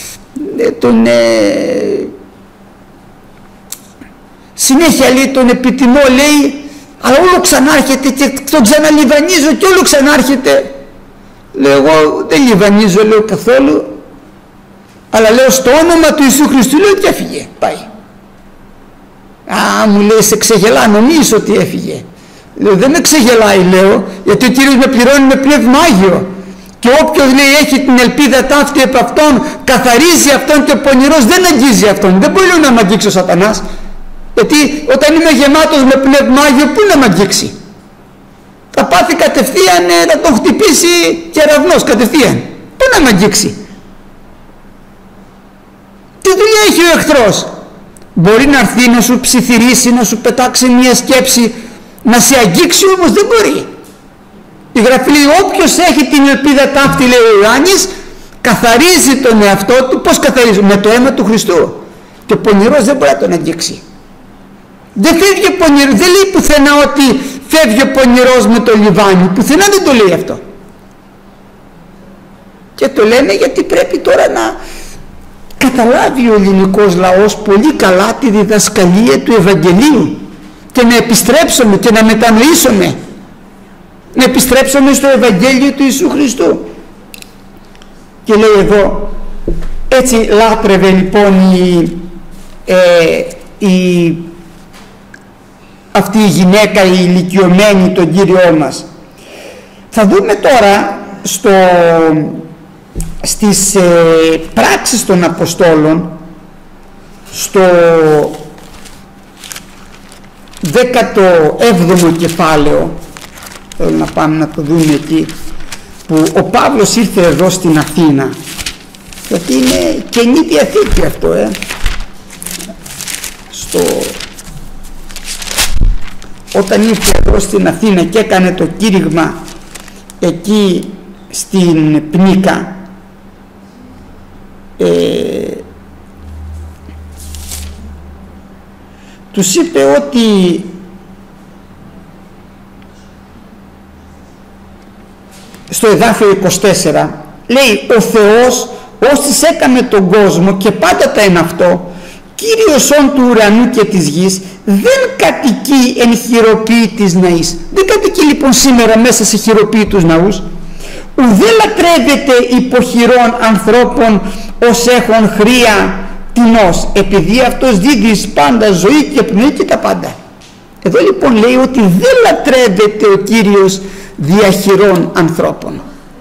συνέχεια, λέει, τον επιτιμώ, λέει, αλλά όλο ξανάρχεται και τον ξαναλιβανίζω και όλο ξανάρχεται. Λέω, εγώ δεν λιβανίζω, λέω, καθόλου, αλλά λέω στο όνομα του Ιησού Χριστού, λέω, και έφυγε, πάει. Α, μου λέει, σε ξεγελά, νομίζεις ότι έφυγε? Λέω, δεν με ξεγελάει, λέω, γιατί ο Κύριος με πληρώνει με Πνεύμα Άγιο, και όποιος, λέει, έχει την ελπίδα ταύτη επ' αυτόν, καθαρίζει αυτόν, και ο πονηρός δεν αγγίζει αυτόν. Δεν μπορεί να μ' αγγίξει ο Σατανάς, γιατί όταν είμαι γεμάτος με Πνεύμα Άγιο, πού να μ' αγγίξει? Θα πάθει κατευθείαν να τον χτυπήσει κεραυνός, κατευθείαν. Πού να μ' αγγίξει? Τι δουλειά έχει ο εχθρός? Μπορεί να έρθει να σου ψιθυρίσει, να σου πετάξει μια σκέψη, να σε αγγίξει, όμως δεν μπορεί. Η Γραφή λέει, όποιος έχει την ελπίδα ταύτη, λέει ο Ιωάννης, καθαρίζει τον εαυτό του. Πώς καθαρίζει? Με το αίμα του Χριστού. Και ο πονηρός δεν μπορεί να τον αγγίξει. Δεν φεύγει ο πονηρός, δεν λέει πουθενά ότι φεύγει ο πονηρός με το λιβάνι, πουθενά δεν το λέει αυτό. Και το λένε γιατί πρέπει τώρα να καταλάβει ο ελληνικός λαός πολύ καλά τη διδασκαλία του Ευαγγελίου και να επιστρέψουμε και να μετανοήσουμε, να επιστρέψουμε στο Ευαγγέλιο του Ιησού Χριστού. Και λέει εδώ, έτσι λάτρευε λοιπόν αυτή η γυναίκα, η ηλικιωμένη, τον Κύριό μας. Θα δούμε τώρα στις πράξεις των Αποστόλων, στο 17ο κεφάλαιο, θέλω να πάμε να το δούμε εκεί, που ο Παύλος ήρθε εδώ στην Αθήνα, γιατί είναι Καινή Διαθήκη αυτό, όταν ήρθε εδώ στην Αθήνα και έκανε το κήρυγμα εκεί στην Πνίκα, τους είπε ότι στο εδάφιο 24 λέει, ο Θεός όσοι έκαμε τον κόσμο και πάντα τα εν αυτό, Κύριος όν του ουρανού και της γης, δεν κατοικεί εν χειροποίητης ναής. Δεν κατοικεί λοιπόν σήμερα μέσα σε χειροποίητους ναούς. Ουδέ λατρεύεται υποχειρών ανθρώπων ως έχων χρία τινός, επειδή αυτός δίδει πάντα ζωή και πνοή και τα πάντα. Εδώ λοιπόν λέει ότι δεν λατρεύεται ο Κύριος διαχειρών ανθρώπων.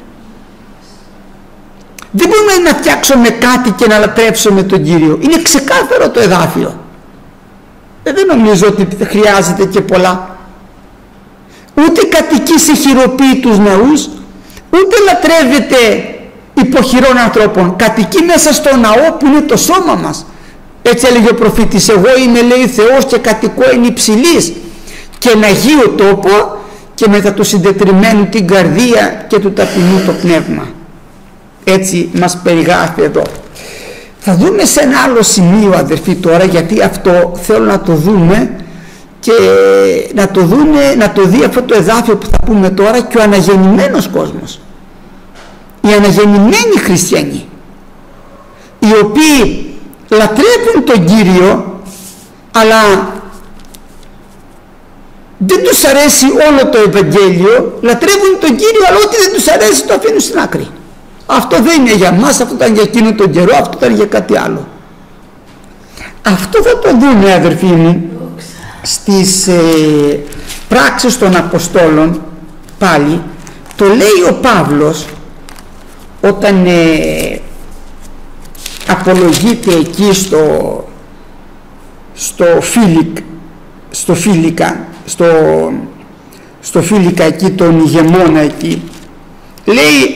Δεν μπορούμε να φτιάξουμε κάτι και να λατρεύσουμε τον Κύριο. Είναι ξεκάθαρο το εδάφιο. Δεν νομίζω ότι χρειάζεται και πολλά. Ούτε κατοικεί σε χειροποίητους ναούς, ούτε λατρεύεται υποχειρών ανθρώπων. Κατοικεί μέσα στο ναό που είναι το σώμα μας. Έτσι έλεγε ο προφήτης, εγώ είμαι, λέει, Θεός και κατοικώ εν υψηλής και εν αγίο τόπο και μετά του συντετριμένου την καρδία και του ταπεινού το πνεύμα. Έτσι μας περιγράφει εδώ. Θα δούμε σε ένα άλλο σημείο, αδερφοί, τώρα, γιατί αυτό θέλω να το δούμε και να το δει αυτό το εδάφιο που θα πούμε τώρα και ο αναγεννημένος κόσμος, οι αναγεννημένοι χριστιανοί, οι οποίοι λατρεύουν τον Κύριο, αλλά δεν τους αρέσει όλο το Ευαγγέλιο, λατρεύουν τον Κύριο, αλλά ό,τι δεν τους αρέσει το αφήνουν στην άκρη. Αυτό δεν είναι για μας, αυτό ήταν για εκείνο τον καιρό, αυτό ήταν για κάτι άλλο. Αυτό θα το δούμε, αδερφοί μου, στις πράξεις των Αποστόλων. Πάλι το λέει ο Παύλος όταν απολογείται εκεί στο Φίλικα εκεί, τον ηγεμόνα εκεί, λέει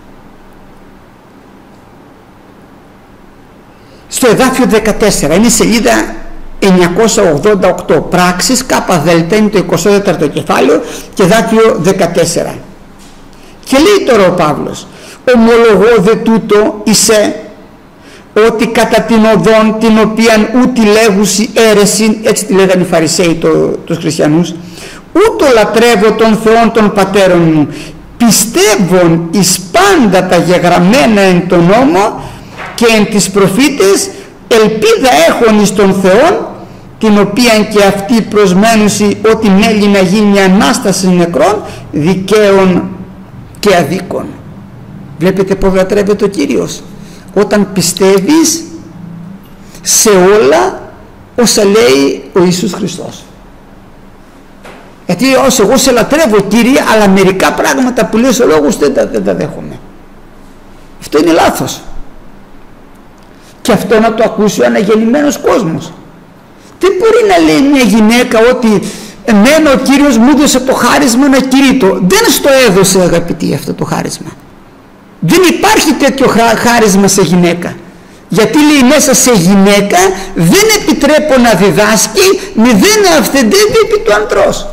στο εδάφιο 14, είναι η σελίδα 988, πράξεις ΚΔ, είναι το 24ο κεφάλαιο και εδάφιο 14, και λέει τώρα ο Παύλος, ομολογώ δε τούτο εισέ, ότι κατά την οδόν την οποίαν ούτι λέγουσι αίρεσιν, έτσι τη λέγανε οι Φαρισαίοι τους χριστιανούς, ούτω λατρεύω τον Θεόν των πατέρων μου, πιστεύων εις πάντα τα γεγραμμένα εν τον νόμο και εν τις προφήτες, ελπίδα έχων εις τον Θεόν, την οποίαν και αυτή προσμένουσι ότι μέλει να γίνει Ανάσταση νεκρών, δικαίων και αδίκων. Βλέπετε πως λατρεύεται ο Κύριος? Όταν πιστεύεις σε όλα όσα λέει ο Ιησούς Χριστός. Γιατί όσο εγώ σε λατρεύω, Κύριε, αλλά μερικά πράγματα που λέει ο λόγος δεν τα δέχομαι. Αυτό είναι λάθος. Και αυτό να το ακούσει ο αναγεννημένος κόσμος. Δεν μπορεί να λέει μια γυναίκα ότι εμένα ο Κύριος μου έδωσε το χάρισμα να κηρύττω. Δεν στο έδωσε, αγαπητοί, αυτό το χάρισμα. Δεν υπάρχει τέτοιο χάρισμα σε γυναίκα. Γιατί λέει μέσα σε γυναίκα δεν επιτρέπω να διδάσκει, μη δεν αυθεντεύει επί του ανδρός.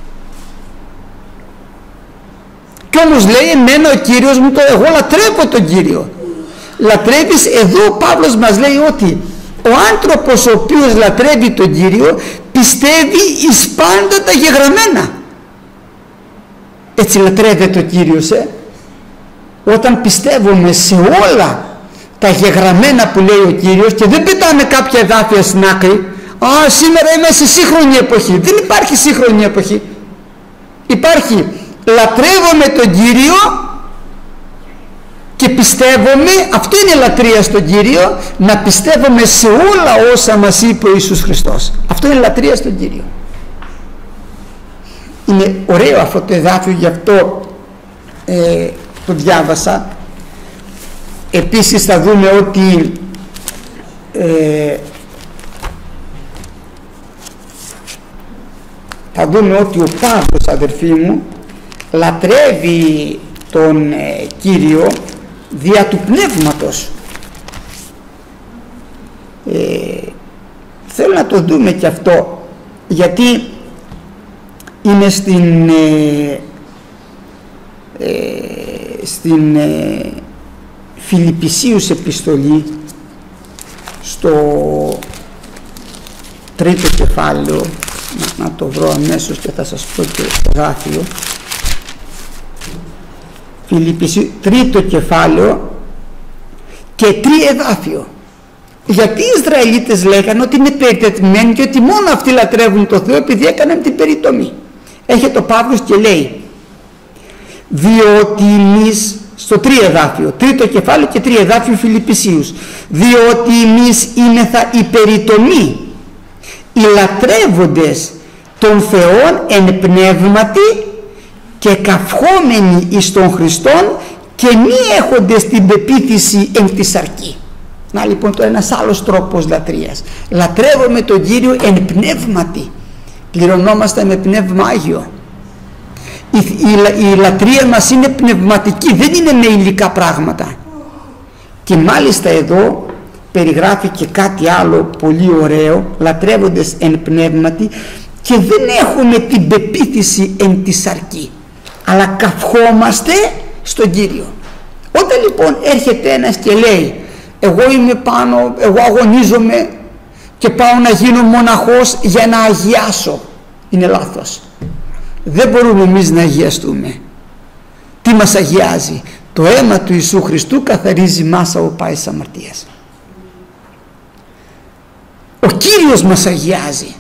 Κι όμως λέει εμένα ο Κύριος μου, εγώ λατρεύω τον Κύριο. Λατρεύεις, εδώ ο Παύλος μας λέει ότι ο άνθρωπος ο οποίος λατρεύει τον Κύριο πιστεύει εις πάντα τα γεγραμμένα. Έτσι λατρεύεται ο Κύριος, όταν πιστεύουμε σε όλα τα γεγραμμένα που λέει ο Κύριος και δεν πετάμε κάποια εδάφια στην άκρη. Σήμερα είμαι σε σύγχρονη εποχή. Δεν υπάρχει σύγχρονη εποχή. Υπάρχει λατρεύομαι τον Κύριο και πιστεύουμε, αυτό είναι λατρεία στον Κύριο, να πιστεύουμε σε όλα όσα μας είπε ο Ιησούς Χριστός. Αυτό είναι λατρεία στον Κύριο. Είναι ωραίο αυτό το εδάφιο, γι' αυτό το διάβασα. Επίσης θα δούμε ότι ο Παύλος, αδερφοί μου, λατρεύει τον Κύριο δια του Πνεύματος. Θέλω να το δούμε και αυτό, γιατί είναι στην Φιλιππισίους επιστολή, στο 3ο κεφάλαιο, να το βρω αμέσως και θα σας πω και το γράφιο. Φιλιππισίους 3ο κεφάλαιο και 3 εδάφιο. Γιατί οι Ισραηλίτες λέγανε ότι είναι περιτετημένοι και ότι μόνο αυτοί λατρεύουν το Θεό επειδή έκαναν την περιτομή. Έρχεται ο Παύλος και λέει, διότι εμείς, στο 3 εδάφιο, 3ο κεφάλαιο και 3 εδάφιο Φιλιππισίους, διότι εμείς είμεθα οι περιτομοί, οι λατρεύοντες των Θεών εν πνεύματι και καυχόμενοι εις τον Χριστόν και μη έχοντες την πεποίθηση εν τη σαρκή. Να λοιπόν το ένας άλλος τρόπος λατρείας. Λατρεύουμε τον Κύριο εν πνεύματι. Πληρωνόμαστε με πνεύμα Άγιο. Η λατρεία μας είναι πνευματική, δεν είναι με υλικά πράγματα. Και μάλιστα εδώ περιγράφει και κάτι άλλο πολύ ωραίο, λατρεύοντες εν πνεύματι, και δεν έχουμε την πεποίθηση εν τη σαρκή, αλλά καυχόμαστε στον Κύριο. Όταν λοιπόν έρχεται ένας και λέει εγώ είμαι πάνω, εγώ αγωνίζομαι και πάω να γίνω μοναχός για να αγιάσω, είναι λάθος. Δεν μπορούμε εμείς να αγιαστούμε. Τι μας αγιάζει? Το αίμα του Ιησού Χριστού καθαρίζει μάσα ο πάης αμαρτίας. Ο Κύριος μας αγιάζει.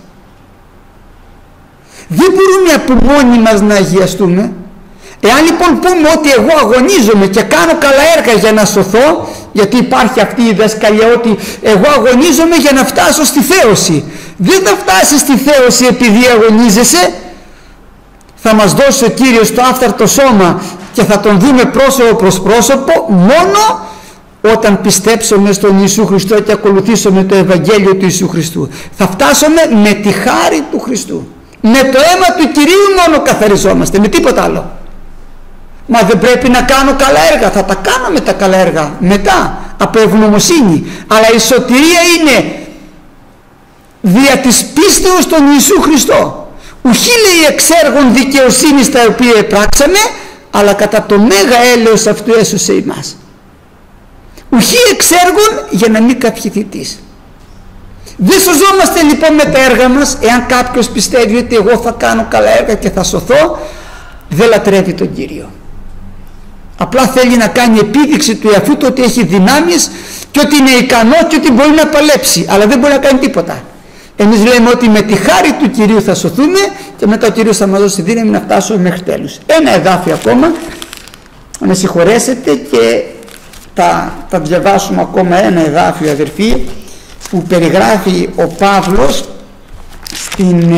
Δεν μπορούμε από μόνοι μας να αγιαστούμε. Εάν λοιπόν πούμε ότι εγώ αγωνίζομαι και κάνω καλά έργα για να σωθώ, γιατί υπάρχει αυτή η δασκαλία ότι εγώ αγωνίζομαι για να φτάσω στη θέωση. Δεν θα φτάσεις στη θέωση επειδή αγωνίζεσαι. Θα μας δώσει ο Κύριος το άφθαρτο σώμα και θα τον δούμε πρόσωπο προς πρόσωπο μόνο όταν πιστέψουμε στον Ιησού Χριστό και ακολουθήσουμε το Ευαγγέλιο του Ιησού Χριστού. Θα φτάσουμε με τη χάρη του Χριστού. Με το αίμα του Κυρίου μόνο καθαριζόμαστε, με τίποτα άλλο. Μα δεν πρέπει να κάνω καλά έργα? Θα τα κάνουμε τα καλά έργα μετά από ευγνωμοσύνη, αλλά η σωτηρία είναι δια της πίστεως στον Ιησού Χριστό. Ουχή λέει εξ έργων δικαιοσύνης τα οποία επράξαμε, αλλά κατά το μέγα έλεος αυτού έσωσε ημάς. Ουχή εξ έργων για να μην καυχηθείς. Δεν σωζόμαστε λοιπόν με τα έργα μας. Εάν κάποιος πιστεύει ότι εγώ θα κάνω καλά έργα και θα σωθώ, δεν λατρεύει τον Κύριο. Απλά θέλει να κάνει επίδειξη του εαυτού του ότι έχει δυνάμεις και ότι είναι ικανό και ότι μπορεί να παλέψει, αλλά δεν μπορεί να κάνει τίποτα. Εμείς λέμε ότι με τη χάρη του Κυρίου θα σωθούμε και μετά ο Κύριος θα μας δώσει δύναμη να φτάσουμε μέχρι τέλους. Ένα εδάφιο ακόμα, με συγχωρέσετε, και θα διαβάσουμε ακόμα ένα εδάφιο, αδερφοί, που περιγράφει ο Παύλος στην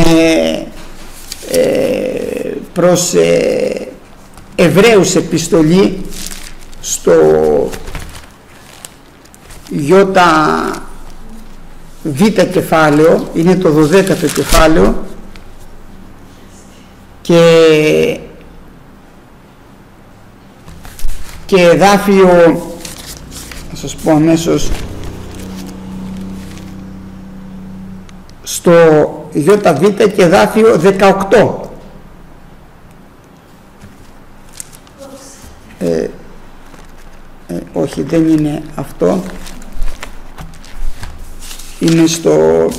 προς Εβραίους επιστολή στο Β κεφάλαιο, είναι το 12ο κεφάλαιο, και εδάφιο, θα σας πω αμέσως, στο ΙΒ και εδάφιο 18. Όχι, δεν είναι αυτό, είναι στο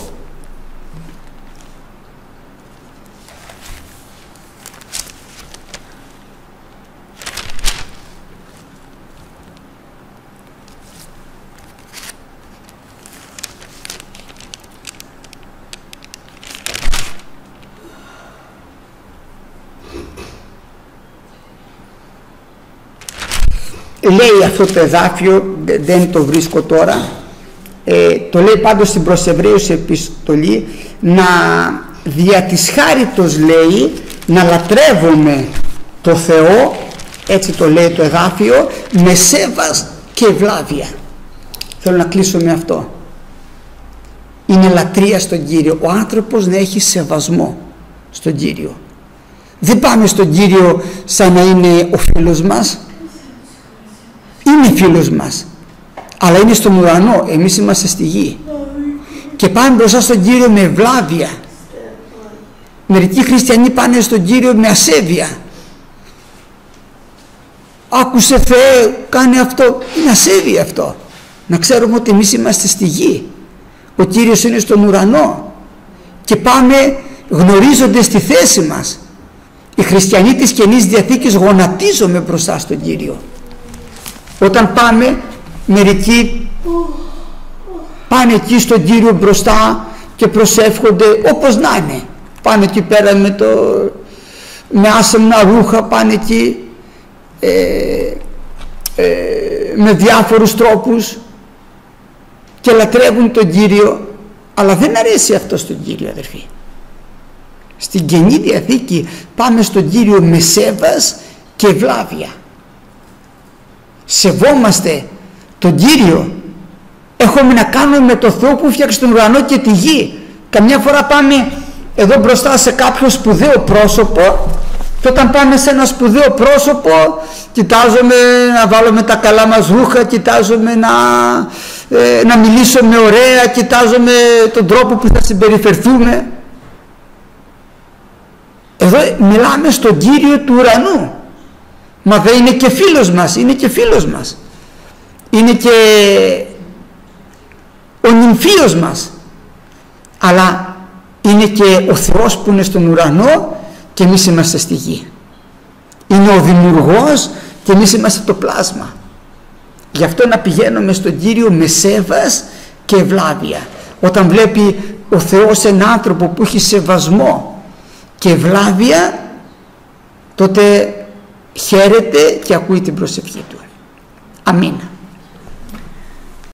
λέει αυτό το εδάφιο, δεν το βρίσκω τώρα, το λέει πάντως στην προς Εβραίους επιστολή, να δια της χάριτος λέει να λατρεύουμε το Θεό, έτσι το λέει το εδάφιο, με σέβας και ευλάβεια. Θέλω να κλείσω με αυτό. Είναι λατρεία στον Κύριο ο άνθρωπος να έχει σεβασμό στον Κύριο. Δεν πάμε στον Κύριο σαν να είναι ο φίλος μας. Είναι φίλος μας, αλλά είναι στον ουρανό, εμείς είμαστε στη γη. Και πάμε μπροστά στον Κύριο με ευλάβεια. Μερικοί χριστιανοί πάνε στον Κύριο με ασέβεια. Άκουσε Θεέ, κάνε αυτό. Είναι ασέβεια αυτό. Να ξέρουμε ότι εμείς είμαστε στη γη. Ο Κύριος είναι στον ουρανό. Και πάμε γνωρίζοντας τη θέση μας. Οι χριστιανοί της Καινής Διαθήκης γονατίζουμε μπροστά στον Κύριο. Όταν πάμε, μερικοί πάνε εκεί στον Κύριο μπροστά και προσεύχονται όπως να είναι. Πάνε εκεί πέρα με άσεμνα ρούχα, πάνε εκεί με διάφορους τρόπους και λατρεύουν τον Κύριο, αλλά δεν αρέσει αυτό στον Κύριο, αδερφοί. Στην Καινή Διαθήκη πάμε στον Κύριο με σέβας και ευλάβεια. Σεβόμαστε τον Κύριο Έχουμε να κάνουμε με το Θεό που φτιάξε τον ουρανό και τη γη. Καμιά φορά πάμε εδώ μπροστά σε κάποιο σπουδαίο πρόσωπο, και όταν πάμε σε ένα σπουδαίο πρόσωπο κοιτάζουμε να βάλουμε τα καλά μας ρούχα, κοιτάζουμε να μιλήσουμε ωραία, κοιτάζουμε τον τρόπο που θα συμπεριφερθούμε. Εδώ μιλάμε στον Κύριο του ουρανού. Μα δεν είναι και φίλος μας, είναι και φίλος μας. Είναι και ο νυμφίος μας. Αλλά είναι και ο Θεός που είναι στον ουρανό και εμείς είμαστε στη γη. Είναι ο δημιουργός και εμείς είμαστε το πλάσμα. Γι' αυτό να πηγαίνουμε στον Κύριο με σέβας και ευλάβεια. Όταν βλέπει ο Θεός έναν άνθρωπο που έχει σεβασμό και ευλάβεια, τότε χαίρεται και ακούει την προσευχή του. Αμήν.